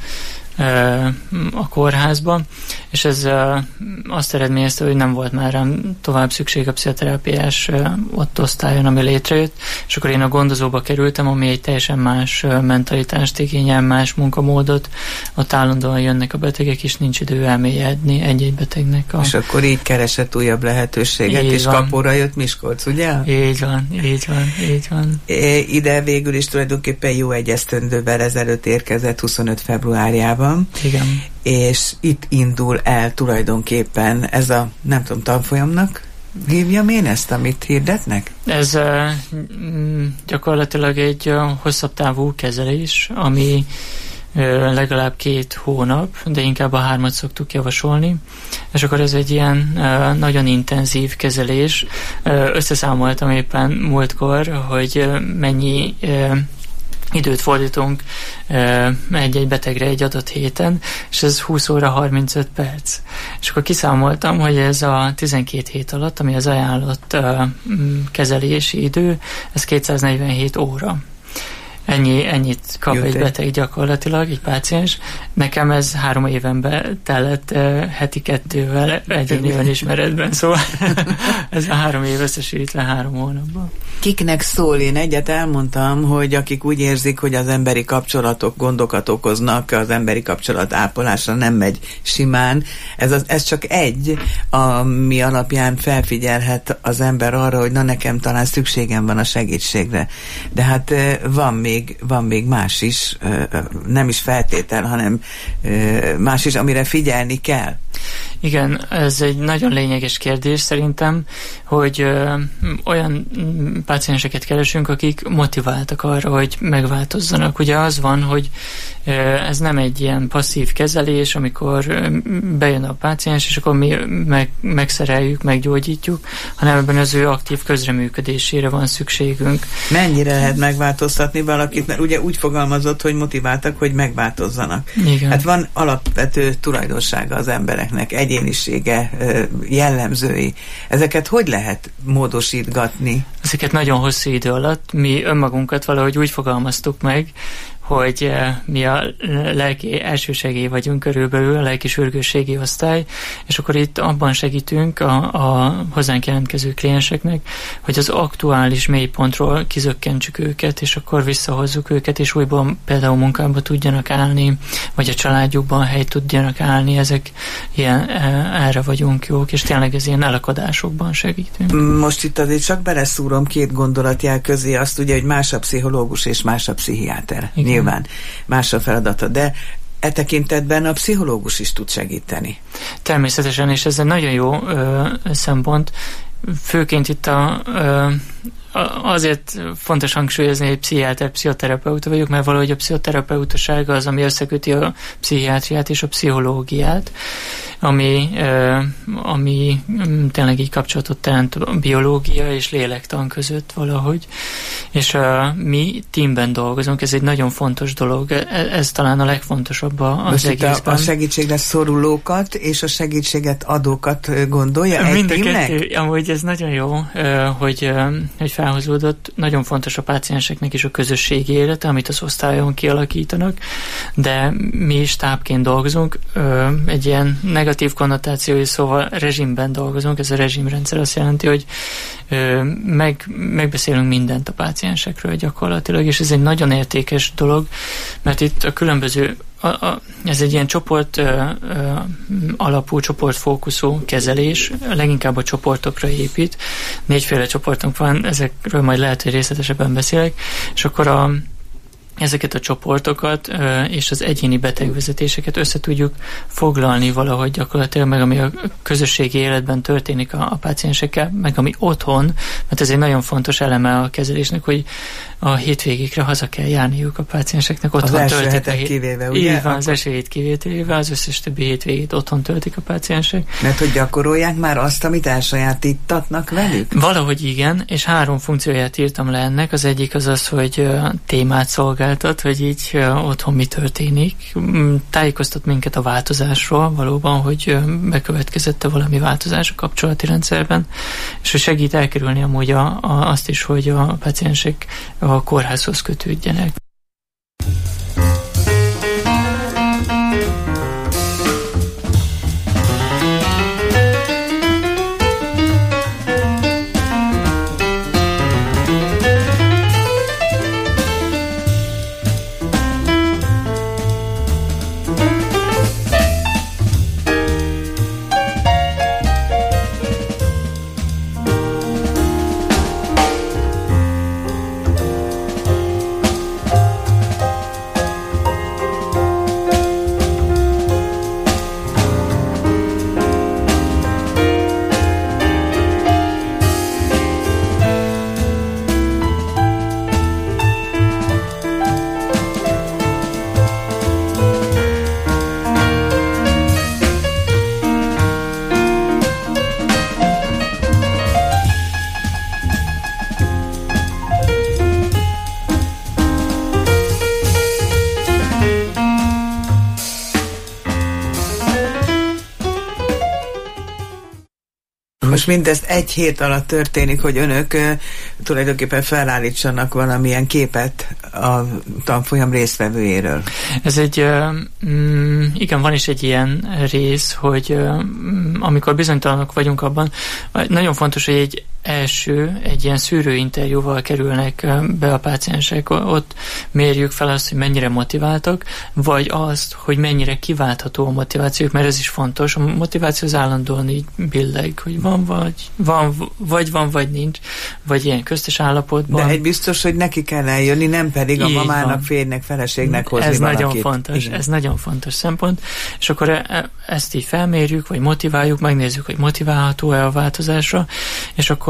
a kórházba, és ez azt eredményezte, hogy nem volt már rám tovább szükség a pszichoterápiás ott osztályon, ami létrejött, és akkor én a gondozóba kerültem, ami egy teljesen más mentalitást igényel, más munkamódot, ott állandóan jönnek a betegek, és nincs idő elmélyedni egy-egy betegnek. A... És akkor így keresett újabb lehetőséget, így és van. Kapóra jött Miskolc, ugye? Így van, így van, így van. É, ide végül is tulajdonképpen jó egy esztendővel ezelőtt érkezett huszonöt februárjában. Igen. És itt indul el tulajdonképpen ez a, nem tudom, tanfolyamnak hívjam én ezt, amit hirdetnek? Ez uh, gyakorlatilag egy uh, hosszabb távú kezelés, ami uh, legalább két hónap, de inkább a hármat szoktuk javasolni, és akkor ez egy ilyen uh, nagyon intenzív kezelés. Uh, összeszámoltam éppen múltkor, hogy uh, mennyi uh, időt fordítunk egy-egy betegre egy adott héten, és ez húsz óra harmincöt perc. És akkor kiszámoltam, hogy ez a tizenkét hét alatt, ami az ajánlott uh, kezelési idő, ez kétszáznegyvenhét óra. ennyi, ennyit kap Jut egy egy. beteg gyakorlatilag, egy páciens. Nekem ez három évenben tellett uh, heti kettővel egyéni ismeretben, szóval ez a három év összesítve három hónapban. Kiknek szól? Én egyet elmondtam, hogy akik úgy érzik, hogy az emberi kapcsolatok gondokat okoznak, az emberi kapcsolat ápolásra nem megy simán. Ez, az, ez csak egy, ami alapján felfigyelhet az ember arra, hogy na nekem talán szükségem van a segítségre. De hát van még, van még más is, nem is feltétel, hanem más is, amire figyelni kell. Igen, ez egy nagyon lényeges kérdés szerintem, hogy ö, olyan pácienseket keresünk, akik motiváltak arra, hogy megváltozzanak. Ugye az van, hogy ö, ez nem egy ilyen passzív kezelés, amikor ö, bejön a páciens, és akkor mi meg, megszereljük, meggyógyítjuk, hanem ebben az ő aktív közreműködésére van szükségünk. Mennyire lehet megváltoztatni valakit, mert ugye úgy fogalmazott, hogy motiváltak, hogy megváltozzanak. Igen. Hát van alapvető tulajdonsága az embereknek, egyénisége, jellemzői. Ezeket hogy lehet módosítgatni? Ezeket nagyon hosszú idő alatt mi önmagunkat valahogy úgy fogalmaztuk meg, hogy mi a lelki elsősegély vagyunk körülbelül, a lelki sürgősségi osztály, és akkor itt abban segítünk a, a hozzánk jelentkező klienseknek, hogy az aktuális mélypontról kizökkentsük őket, és akkor visszahozzuk őket, és újból például munkába tudjanak állni, vagy a családjukban helyt tudjanak állni, ezek ilyen, erre vagyunk jók, és tényleg ez ilyen elakadásokban segítünk. Most itt azért csak beleszúrom két gondolatjel közé azt ugye, hogy más a pszichológus és más a pszichiáter. Igen. Nyilván más a feladata, de e tekintetben a pszichológus is tud segíteni. Természetesen, és ez egy nagyon jó ö, szempont. Főként itt a, ö, azért fontos hangsúlyozni, hogy pszichiáter, pszichoterapeuta vagyok, mert valahogy a pszichoterapeutasága az, ami összeköti a pszichiátriát és a pszichológiát, ami, ö, ami tényleg így kapcsolatot teremt a biológia és lélektan között valahogy. És ö, mi teamben dolgozunk, ez egy nagyon fontos dolog, ez, ez talán a legfontosabb az most egészben. A, a segítségre szorulókat és a segítséget adókat gondolja egy teamnek? Kettő, amúgy ez nagyon jó, hogy, hogy felhozódott. Nagyon fontos a pácienseknek is a közösségi élete, amit az osztályon kialakítanak, de mi is tápként dolgozunk, egy ilyen negatív konnotációi, szóval rezsimben dolgozunk, ez a rezsimrendszer azt jelenti, hogy meg, megbeszélünk mindent a páciensekről gyakorlatilag, és ez egy nagyon értékes dolog, mert itt a különböző A, a, ez egy ilyen csoport ö, ö, alapú, csoportfókuszú kezelés, leginkább a csoportokra épít. Négyféle csoportunk van, ezekről majd lehet, hogy részletesebben beszélek, és akkor a ezeket a csoportokat ö, és az egyéni betegvezetéseket össze tudjuk foglalni valahogy gyakorlatilag, meg ami a közösségi életben történik a, a páciensekkel, meg ami otthon, mert ez egy nagyon fontos eleme a kezelésnek, hogy a hétvégékre haza kell járniuk a pácienseknek, otthon az töltik. első hetet kivéve, ugye? Így van, az első hét kivételével, az összes többi hétvégét otthon töltik a páciensek. Mert hogy gyakorolják már azt, amit elsajátítatnak velük? Valahogy igen, és három funkcióját írtam le ennek. Az egyik az az, hogy uh, témát szolgáltat, hogy így uh, otthon mi történik. Tájékoztat minket a változásról valóban, hogy uh, bekövetkezette valami változás a kapcsolati rendszerben, és hogy segít elkerülni amúgy a, a, azt is, hogy a páciensek a kórházhoz kötődjenek. Most mindezt egy hét alatt történik, hogy önök uh, tulajdonképpen felállítsanak valamilyen képet a tanfolyam résztvevőjéről. Ez egy, uh, mm, igen, van is egy ilyen rész, hogy uh, amikor bizonytalanok vagyunk abban, nagyon fontos, hogy egy első, egy ilyen szűrőinterjúval kerülnek be a páciensek, ott mérjük fel azt, hogy mennyire motiváltak, vagy azt, hogy mennyire kiváltható a motivációk, mert ez is fontos. A motiváció az állandóan így billeg, hogy van vagy, van, vagy van, vagy nincs, vagy ilyen köztes állapotban. De egy biztos, hogy neki kell eljönni, nem pedig a mamának, férjnek, feleségnek hozni ez valakit. Nagyon fontos, ez nagyon fontos szempont, és akkor e- ezt így felmérjük, vagy motiváljuk, megnézzük, hogy motiválható-e a változásra, és akkor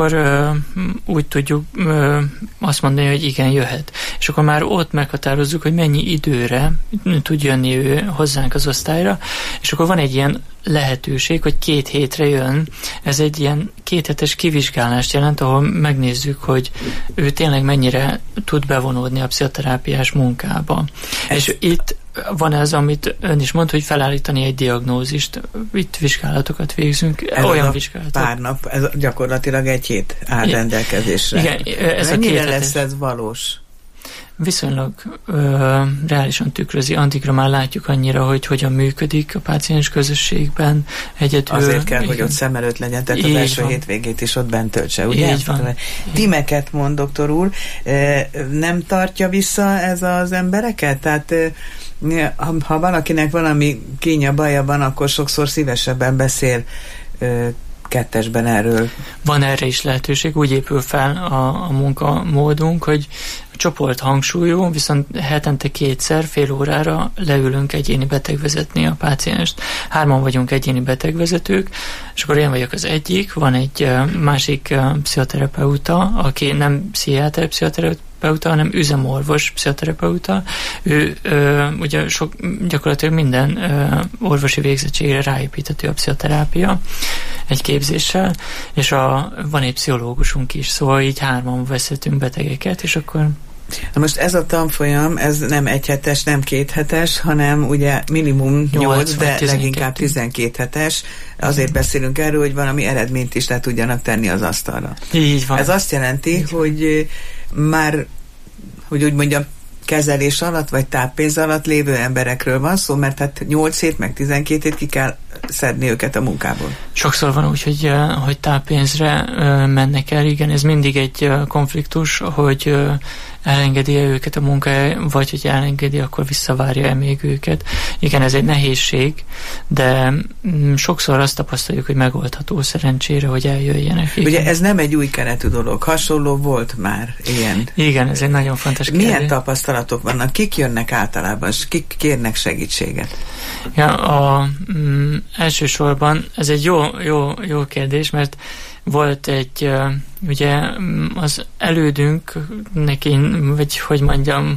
úgy tudjuk azt mondani, hogy igen, jöhet. És akkor már ott meghatározzuk, hogy mennyi időre tud jönni ő hozzánk az osztályra, és akkor van egy ilyen lehetőség, hogy két hétre jön. Ez egy ilyen kéthetes kivizsgálást jelent, ahol megnézzük, hogy ő tényleg mennyire tud bevonódni a pszichoterápiás munkába. Ez és itt van ez, amit ön is mondta, hogy felállítani egy diagnózist. Itt vizsgálatokat végzünk. Ez olyan a vizsgálatok. Pár nap, ez gyakorlatilag egy hét áll rendelkezésre. Igen, ez mennyire a lesz ez valós? Viszonylag ö, reálisan tükrözi. Addigra már látjuk annyira, hogy hogyan működik a páciens közösségben egyedül. Azért kell, igen. hogy ott szem előtt legyen, tehát az első van. hétvégét is ott bent töltse, ugye? Így van. Tímeket mond, doktor úr. Nem tartja vissza ez az embereket? Tehát ha, ha valakinek valami kínja, baja van, akkor sokszor szívesebben beszél kettesben erről. Van erre is lehetőség, úgy épül fel a, a munkamódunk, hogy a csoport hangsúlyú, viszont hetente kétszer, fél órára leülünk egyéni betegvezetni a pácienst. Hárman vagyunk egyéni betegvezetők, és akkor én vagyok az egyik, van egy másik pszichoterapeuta, aki nem pszichiáter pszichoterapeuta, hanem üzemorvos pszichoterapeuta. Ő ö, ugye sok, gyakorlatilag minden ö, orvosi végzettségre ráépíthető a pszichoterápia egy képzéssel, és a, van egy pszichológusunk is, szóval így hárman vezetünk betegeket, és akkor... Na most ez a tanfolyam, ez nem egyhetes, nem kéthetes, hanem ugye minimum nyolc, de leginkább tizenkét hetes. Azért beszélünk erről, hogy valami eredményt is le tudjanak tenni az asztalra. Így van. Ez azt jelenti, így hogy már, hogy úgy mondjam, kezelés alatt, vagy táppénz alatt lévő emberekről van szó, mert hát nyolc hét, meg tizenkét hét ki kell szedni őket a munkából. Sokszor van úgy, hogy, hogy táppénzre mennek el, igen, ez mindig egy konfliktus, hogy elengedi őket a munkája, vagy hogy elengedi, akkor visszavárja-e még őket. Igen, ez egy nehézség, de sokszor azt tapasztaljuk, hogy megoldható szerencsére, hogy eljöjjenek. Igen. Ugye ez nem egy új keretű dolog, hasonló volt már ilyen. Igen, ez egy nagyon fontos kérdés. Milyen tapasztalatok vannak? Kik jönnek általában, kik kérnek segítséget? Ja, a, mm, elsősorban ez egy jó, jó, jó kérdés, mert volt egy, uh, ugye az elődünk neki, vagy hogy mondjam,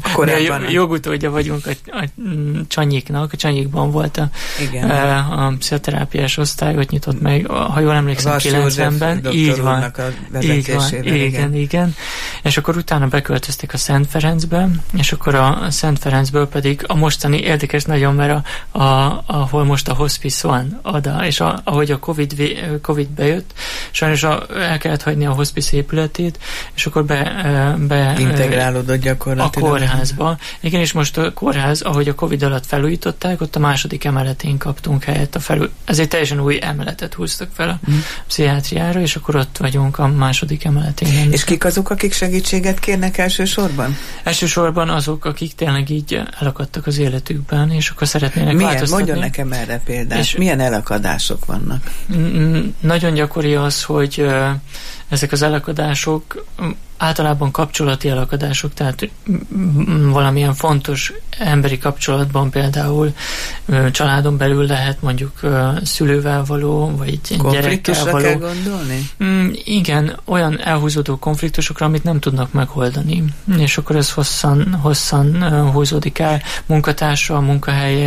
a jogutódja vagyunk a, a Csanyiknak, a Csanyikban volt a, a, a pszichoterápiás osztály, ott nyitott meg, ha jól emlékszem, kilencvenben. Így van, így van, igen, igen, igen. És akkor utána beköltöztek a Szent Ferencbe, és akkor a Szent Ferencből pedig a mostani érdekes nagyon, mert a, a, ahol most a hospice van oda, és a, ahogy a COVID, COVID bejött, sajnos a, el kellett hagyni a hospice épületét, és akkor be, be integrálódott gyakorlatilag a kórházba. Igen, és most a kórház, ahogy a Covid alatt felújították, ott a második emeletén kaptunk helyet a felül. Ez egy teljesen új emeletet húztak fel a mm. pszichiátriára, és akkor ott vagyunk a második emeletén. És kik azok, akik segítséget kérnek elsősorban? Elsősorban azok, akik tényleg így elakadtak az életükben, és akkor szeretnének milyen? változtatni. Mondjon nekem erre példát. És milyen elakadások vannak? Nagyon gyakori az, hogy ezek az elakadások általában kapcsolati elakadások, tehát valamilyen fontos emberi kapcsolatban például családon belül lehet mondjuk szülővel való, vagy gyerekkel való. Kell gondolni? Igen, olyan elhúzódó konfliktusokra, amit nem tudnak megoldani. És akkor ez hosszan, hosszan húzódik el munkatársal, munkahelyen,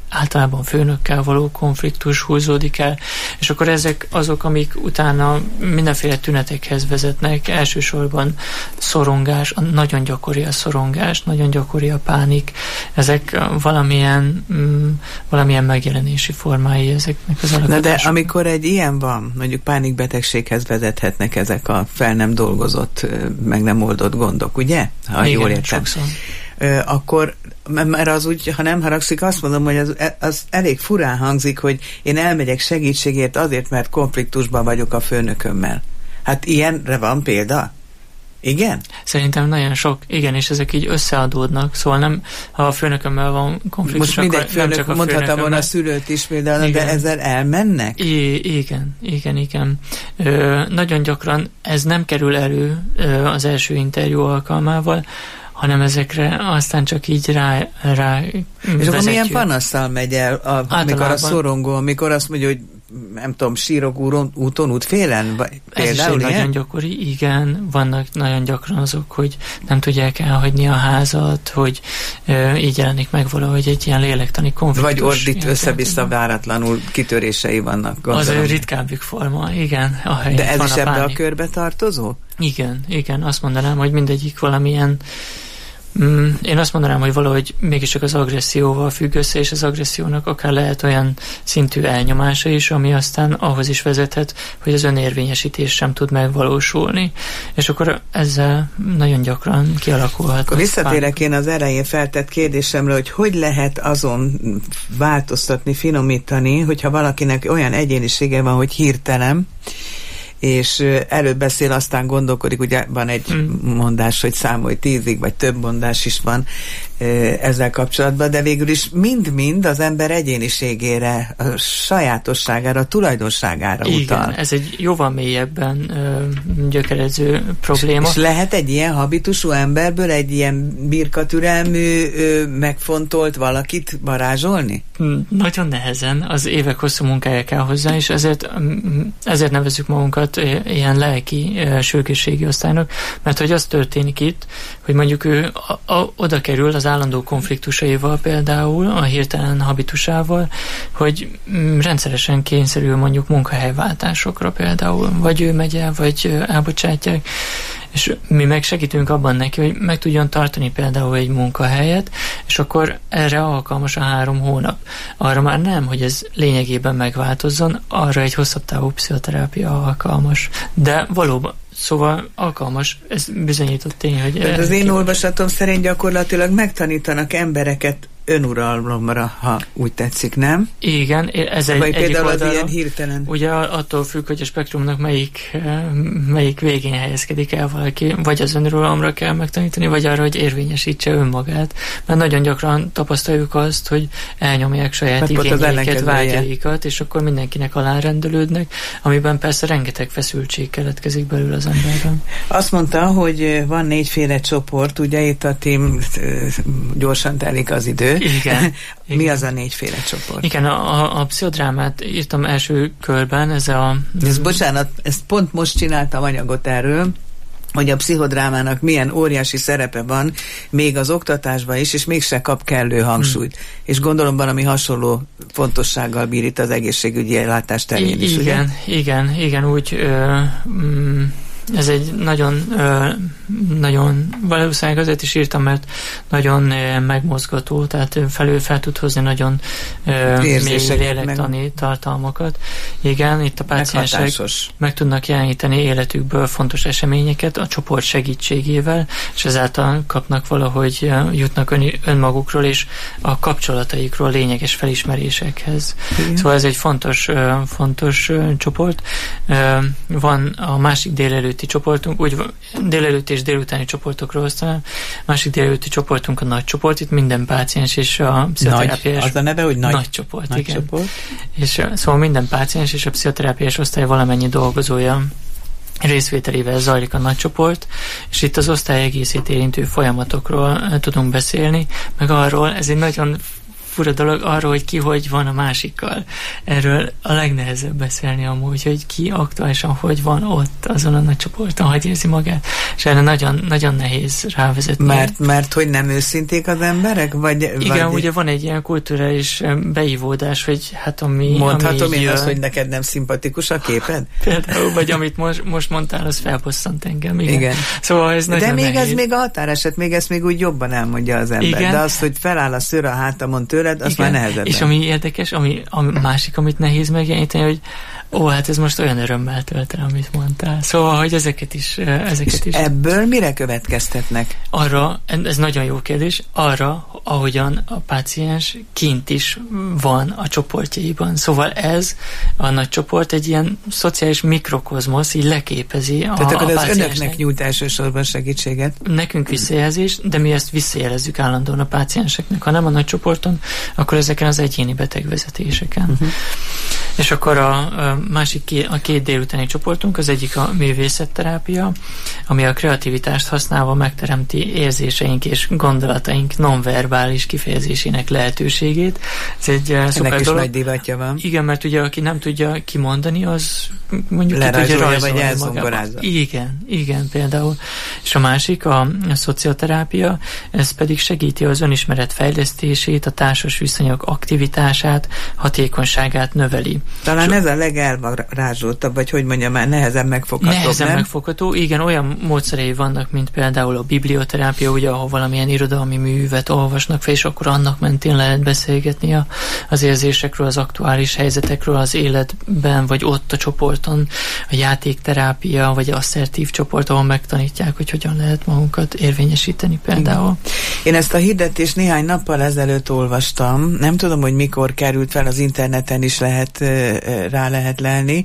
általában főnökkel való konfliktus húzódik el, és akkor ezek azok, amik utána mindenféle tünetekhez vezetnek, elsősorban szorongás, nagyon gyakori a szorongás, nagyon gyakori a pánik, ezek valamilyen, mm, valamilyen megjelenési formái ezeknek az alakítások. Na de amikor egy ilyen van, mondjuk pánikbetegséghez vezethetnek ezek a fel nem dolgozott, meg nem oldott gondok, ugye? Ha igen, jól értem. Sokszor. Akkor, mert az úgy, ha nem haragszik, azt mondom, hogy az, az elég furán hangzik, hogy én elmegyek segítségért azért, mert konfliktusban vagyok a főnökömmel. Hát ilyenre van példa? Igen? Szerintem nagyon sok, igen, és ezek így összeadódnak, szóval nem, ha a főnökömmel van konfliktus, most mindegy akkor nem csak a mondhatom volna a szülőt is például, igen. De ezzel elmennek? I- igen, igen, igen. Ö, nagyon gyakran ez nem kerül elő ö, az első interjú alkalmával, hanem ezekre aztán csak így rá, rá és vezetjük. akkor milyen panasszal megy el, a, amikor a szorongó, amikor azt mondja, hogy nem tudom, sírok úton, úton útfélen? Például ez is nagyon gyakori, igen, vannak nagyon gyakran azok, hogy nem tudják elhagyni a házat, hogy ö, így jelenik meg valahogy egy ilyen lélektani konfliktus. Vagy ordít össze-vissza váratlanul, kitörései vannak. Gondolom. Az ritkábbik forma, igen. De ez is ebbe a, a körbe tartozó? Igen, igen, azt mondanám, hogy mindegyik valamilyen Mm, én azt mondanám, hogy valahogy mégiscsak az agresszióval függ össze, és az agressziónak akár lehet olyan szintű elnyomása is, ami aztán ahhoz is vezethet, hogy az önérvényesítés sem tud megvalósulni. És akkor ezzel nagyon gyakran kialakulhat. Akkor visszatérek én az elején feltett kérdésemre, hogy hogy lehet azon változtatni, finomítani, hogyha valakinek olyan egyénisége van, hogy hirtelen, és előbb beszél, aztán gondolkodik, ugye van egy mm. mondás, hogy számolj tízig, vagy több mondás is van ezzel kapcsolatban, de végül is mind-mind az ember egyéniségére, a sajátosságára, a tulajdonságára igen, utal. Igen, ez egy jóval mélyebben ö, gyökerező probléma. És, és lehet egy ilyen habitusú emberből egy ilyen birkatürelmű, ö, megfontolt valakit varázsolni? Nagyon nehezen, az évek hosszú munkája kell hozzá, és ezért, ezért nevezzük magunkat ilyen lelki sürgősségi osztálynak, mert hogy az történik itt, hogy mondjuk ő a, a, oda kerül az állandó konfliktusaival például, a hirtelen habitusával, hogy rendszeresen kényszerül mondjuk munkahelyváltásokra például, vagy ő megy el, vagy elbocsátják, és mi meg segítünk abban neki, hogy meg tudjon tartani például egy munkahelyet, és akkor erre alkalmas a három hónap. Arra már nem, hogy ez lényegében megváltozzon, arra egy hosszabb távú pszichoterápia alkalmas. De valóban, szóval alkalmas, ez bizonyított tény, hogy... Tehát az én olvasatom szerint gyakorlatilag megtanítanak embereket önuralomra, ha úgy tetszik, nem? Igen, ez egy vagy egyik oldalra. Ilyen hirtelen. Ugye attól függ, hogy a spektrumnak melyik, melyik végén helyezkedik el valaki, vagy az önuralomra kell megtanítani, vagy arra, hogy érvényesítse önmagát. Mert nagyon gyakran tapasztaljuk azt, hogy elnyomják saját igényeiket, vágyaikat, és akkor mindenkinek alárendelődnek, amiben persze rengeteg feszültség keletkezik belül az emberben. Azt mondta, hogy van négyféle csoport, ugye itt a tím gyorsan telik az idő. Igen. Mi igen. az a négyféle csoport? Igen, a, a, a pszichodrámát írtam első körben, ez a... Ez, bocsánat, ezt pont most csináltam anyagot erről, hogy a pszichodrámának milyen óriási szerepe van még az oktatásban is, és mégse kap kellő hangsúlyt. Hmm. És gondolom valami hasonló fontossággal bír itt az egészségügyi ellátás terén is, igen, ugye? Igen, igen, úgy... Ö, mm, ez egy nagyon, ö, nagyon, valószínűleg azért is írtam, mert nagyon ö, megmozgató, tehát felül fel tud hozni nagyon ö, mély lélektani meg... tartalmakat. Igen, itt a páciensek meg tudnak jeleníteni életükből fontos eseményeket a csoport segítségével, és ezáltal kapnak valahogy, jutnak ön, önmagukról és a kapcsolataikról lényeges felismerésekhez. Igen. Szóval ez egy fontos, ö, fontos ö, csoport. Ö, van a másik délelőtt csoportunk, úgy délelőtt és délutáni csoportokról osztanám. Másik délelőtti csoportunk a nagy csoport, itt minden páciens és a pszichoterápiás... Az a neve, hogy nagy, nagy csoport, nagy igen. Csoport. És szóval minden páciens és a pszichoterápiás osztály valamennyi dolgozója részvételével zajlik a nagy csoport, és itt az osztály egészét érintő folyamatokról tudunk beszélni, meg arról, ez egy nagyon fura dolog arról, hogy ki hogy van a másikkal. Erről a legnehezebb beszélni amúgy, hogy ki aktuálisan hogy van ott azon a nagy csoporton, hogy érzi magát. És erre nagyon, nagyon nehéz rávezetni. Mert, mert hogy nem őszinték az emberek? Vagy, igen, vagy... ugye van egy ilyen kulturális beívódás, hogy hát ami... Mondhatom ami én jön, azt, hogy neked nem szimpatikus a képed? Például, vagy amit most, most mondtál, az felbosszant engem. Igen. igen. Szóval ez nagyon De még nehéz. ez még a határeset, még ezt még úgy jobban elmondja az ember. Igen. De az, hogy feláll a szőr a hátamon tőled, az igen. már nehezebb. És ami érdekes, ami, ami másik, amit nehéz megjeleníteni, hogy ó, hát ez most olyan örömmel tölt el, amit mondtál. Szóval, hogy ezeket is... Ezeket is ebből mire következtetnek? Arra, ez nagyon jó kérdés, arra, ahogyan a páciens kint is van a csoportjaiban. Szóval ez a nagy csoport egy ilyen szociális mikrokozmosz, így leképezi a, Tehát akkor a az önöknek nyújt elsősorban segítséget? Nekünk visszajelzés, de mi ezt visszajelezzük állandóan a pácienseknek. Ha nem a nagy csoporton, akkor ezeken az egyéni betegvezetéseken. Uh-huh. És akkor a, a másik ké, a két délutáni csoportunk, az egyik a művészetterápia, ami a kreativitást használva megteremti érzéseink és gondolataink nonverbális kifejezésének lehetőségét. Ez egy ennek szuper is dolog. nagy divatja van. Igen, mert ugye aki nem tudja kimondani, az mondjuk ki tudja rajzolni vagy elzongorázza. Igen, igen, például. És a másik, a, a szocioterápia, ez pedig segíti az önismeret fejlesztését, a társas viszonyok aktivitását, hatékonyságát növeli. Talán so, ez a legelvarázsoltabb, vagy hogy mondjam, már nehezebb megfogható, Nehezen nem? megfogható, igen, olyan módszerei vannak, mint például a biblioterápia, ugye, ahol valamilyen irodalmi művet olvasnak fel, és akkor annak mentén lehet beszélgetni a, az érzésekről, az aktuális helyzetekről az életben, vagy ott a csoporton, a játékterápia, vagy asszertív csoport, ahol megtanítják, hogy hogyan lehet magunkat érvényesíteni például. Én ezt a hirdetést néhány nappal ezelőtt olvastam, nem tudom, hogy mikor került fel, az interneten is lehet, rá lehet lelni,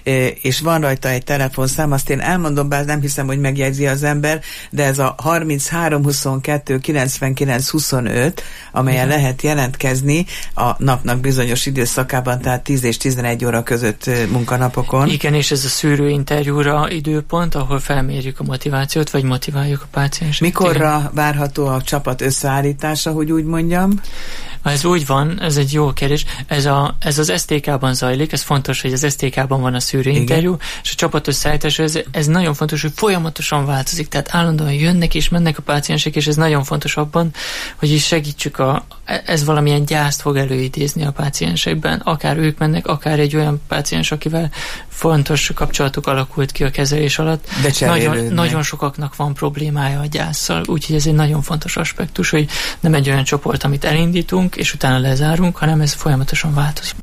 és van rajta egy telefonszám, azt én elmondom, bár nem hiszem, hogy megjegyzi az ember, de ez a harminchárom huszonkettő kilencvenkilenc huszonöt, amelyen igen. lehet jelentkezni a napnak bizonyos időszakában, tehát tíz és tizenegy óra között munkanapokon. Igen, és ez a szűrőinterjúra időpont, ahol felmérjük a motivációt, vagy motiváljuk a pácienset. Mikorra igen. várható a csapat összeállítása, hogy úgy mondjam? Ez úgy van, ez egy jó kérdés. Ez, a, ez az es té ká-ban zajlik, ez fontos, hogy az es té ká-ban van a szűrőinterjú, és a csapat összeállítása, ez, ez nagyon fontos, hogy folyamatosan változik, tehát állandóan jönnek és mennek a páciensek, és ez nagyon fontos abban, hogy is segítsük, a, ez valamilyen gyászt fog előidézni a páciensekben, akár ők mennek, akár egy olyan páciens, akivel fontos kapcsolatuk alakult ki a kezelés alatt. Nagyon, nagyon sokaknak van problémája a gyászsal, úgyhogy ez egy nagyon fontos aspektus, hogy nem egy olyan csoport, amit elindítunk, és utána lezárunk, hanem ez folyamatosan változik.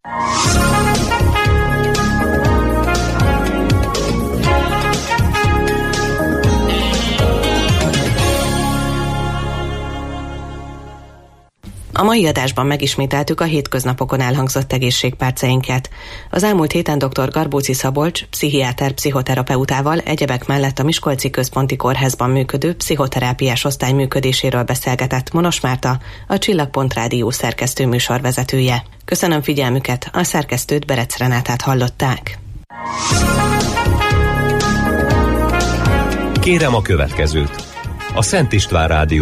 A mai adásban megismételtük a hétköznapokon elhangzott egészségperceinket. Az elmúlt héten dr. Garbóczy Szabolcs, pszichiáter pszichoterapeutával egyebek mellett a Miskolci Központi Kórházban működő pszichoterápiás osztály működéséről beszélgetett Monos Márta, a Csillagpont Rádió szerkesztő műsorvezetője. Köszönöm figyelmüket, a szerkesztőt, Berec Renátát hallották. Kérem a következőt. A Szent István Rádió